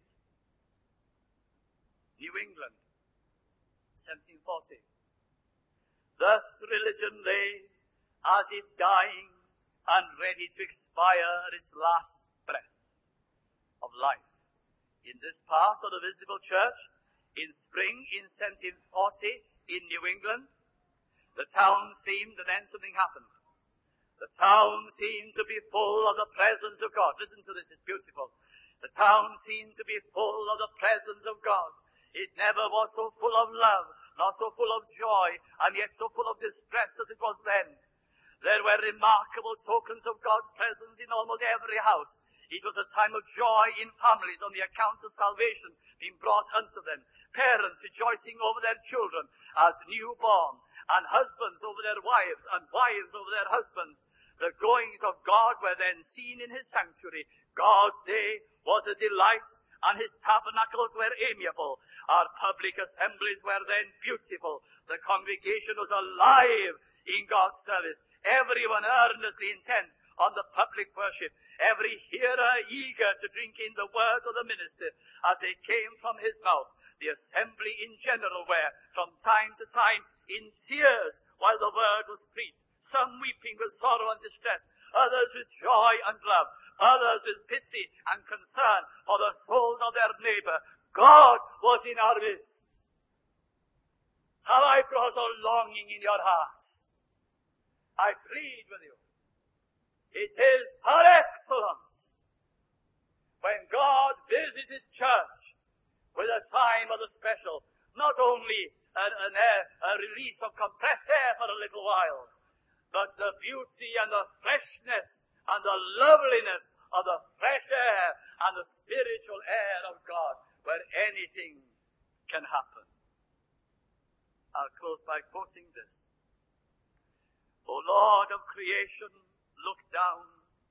New England, seventeen forty. Thus religion lay as if dying and ready to expire its last breath of life. In this part of the visible church, in spring in seventeen forty in New England, the town seemed, and then something happened. The town seemed to be full of the presence of God. Listen to this, it's beautiful. The town seemed to be full of the presence of God. It never was so full of love, not so full of joy, and yet so full of distress as it was then. There were remarkable tokens of God's presence in almost every house. It was a time of joy in families on the account of salvation being brought unto them. Parents rejoicing over their children as newborn, and husbands over their wives, and wives over their husbands. The goings of God were then seen in His sanctuary. God's day was a delight, and His tabernacles were amiable. Our public assemblies were then beautiful. The congregation was alive in God's service. Everyone earnestly intent on the public worship. Every hearer eager to drink in the words of the minister as they came from his mouth. The assembly in general were, from time to time, in tears while the word was preached. Some weeping with sorrow and distress, others with joy and love, others with pity and concern for the souls of their neighbor. God was in our midst. Have I brought a longing in your hearts? I plead with you. It is par excellence when God visits His church with a time of the special, not only an, an air, a release of compressed air for a little while, but the beauty and the freshness and the loveliness of the fresh air and the spiritual air of God, where anything can happen. I'll close by quoting this. O Lord of creation, look down.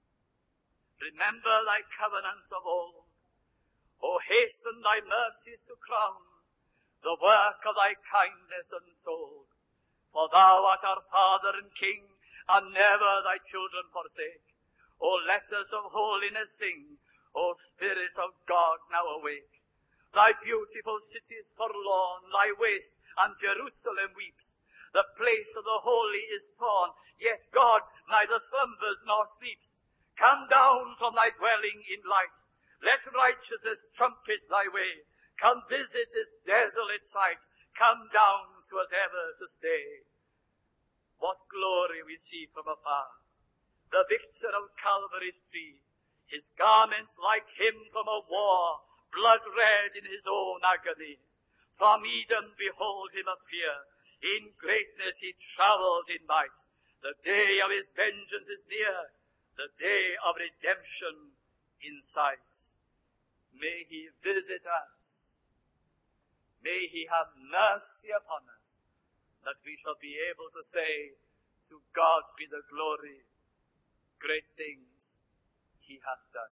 Remember thy covenants of old. O hasten thy mercies to crown the work of thy kindness untold. For thou art our Father and King, and never thy children forsake. O letters of holiness sing, O Spirit of God, now awake. Thy beautiful cities forlorn lie waste, and Jerusalem weeps. The place of the holy is torn, yet God neither slumbers nor sleeps. Come down from thy dwelling in light. Let righteousness trumpet thy way. Come visit this desolate sight. Come down to us ever to stay. What glory we see from afar. The victor of Calvary's tree. His garments like him from a war, blood red in his own agony. From Edom behold him appear. In greatness he travels in might. The day of his vengeance is near. The day of redemption in sight. May he visit us. May he have mercy upon us, that we shall be able to say, to God be the glory. Great things he hath done.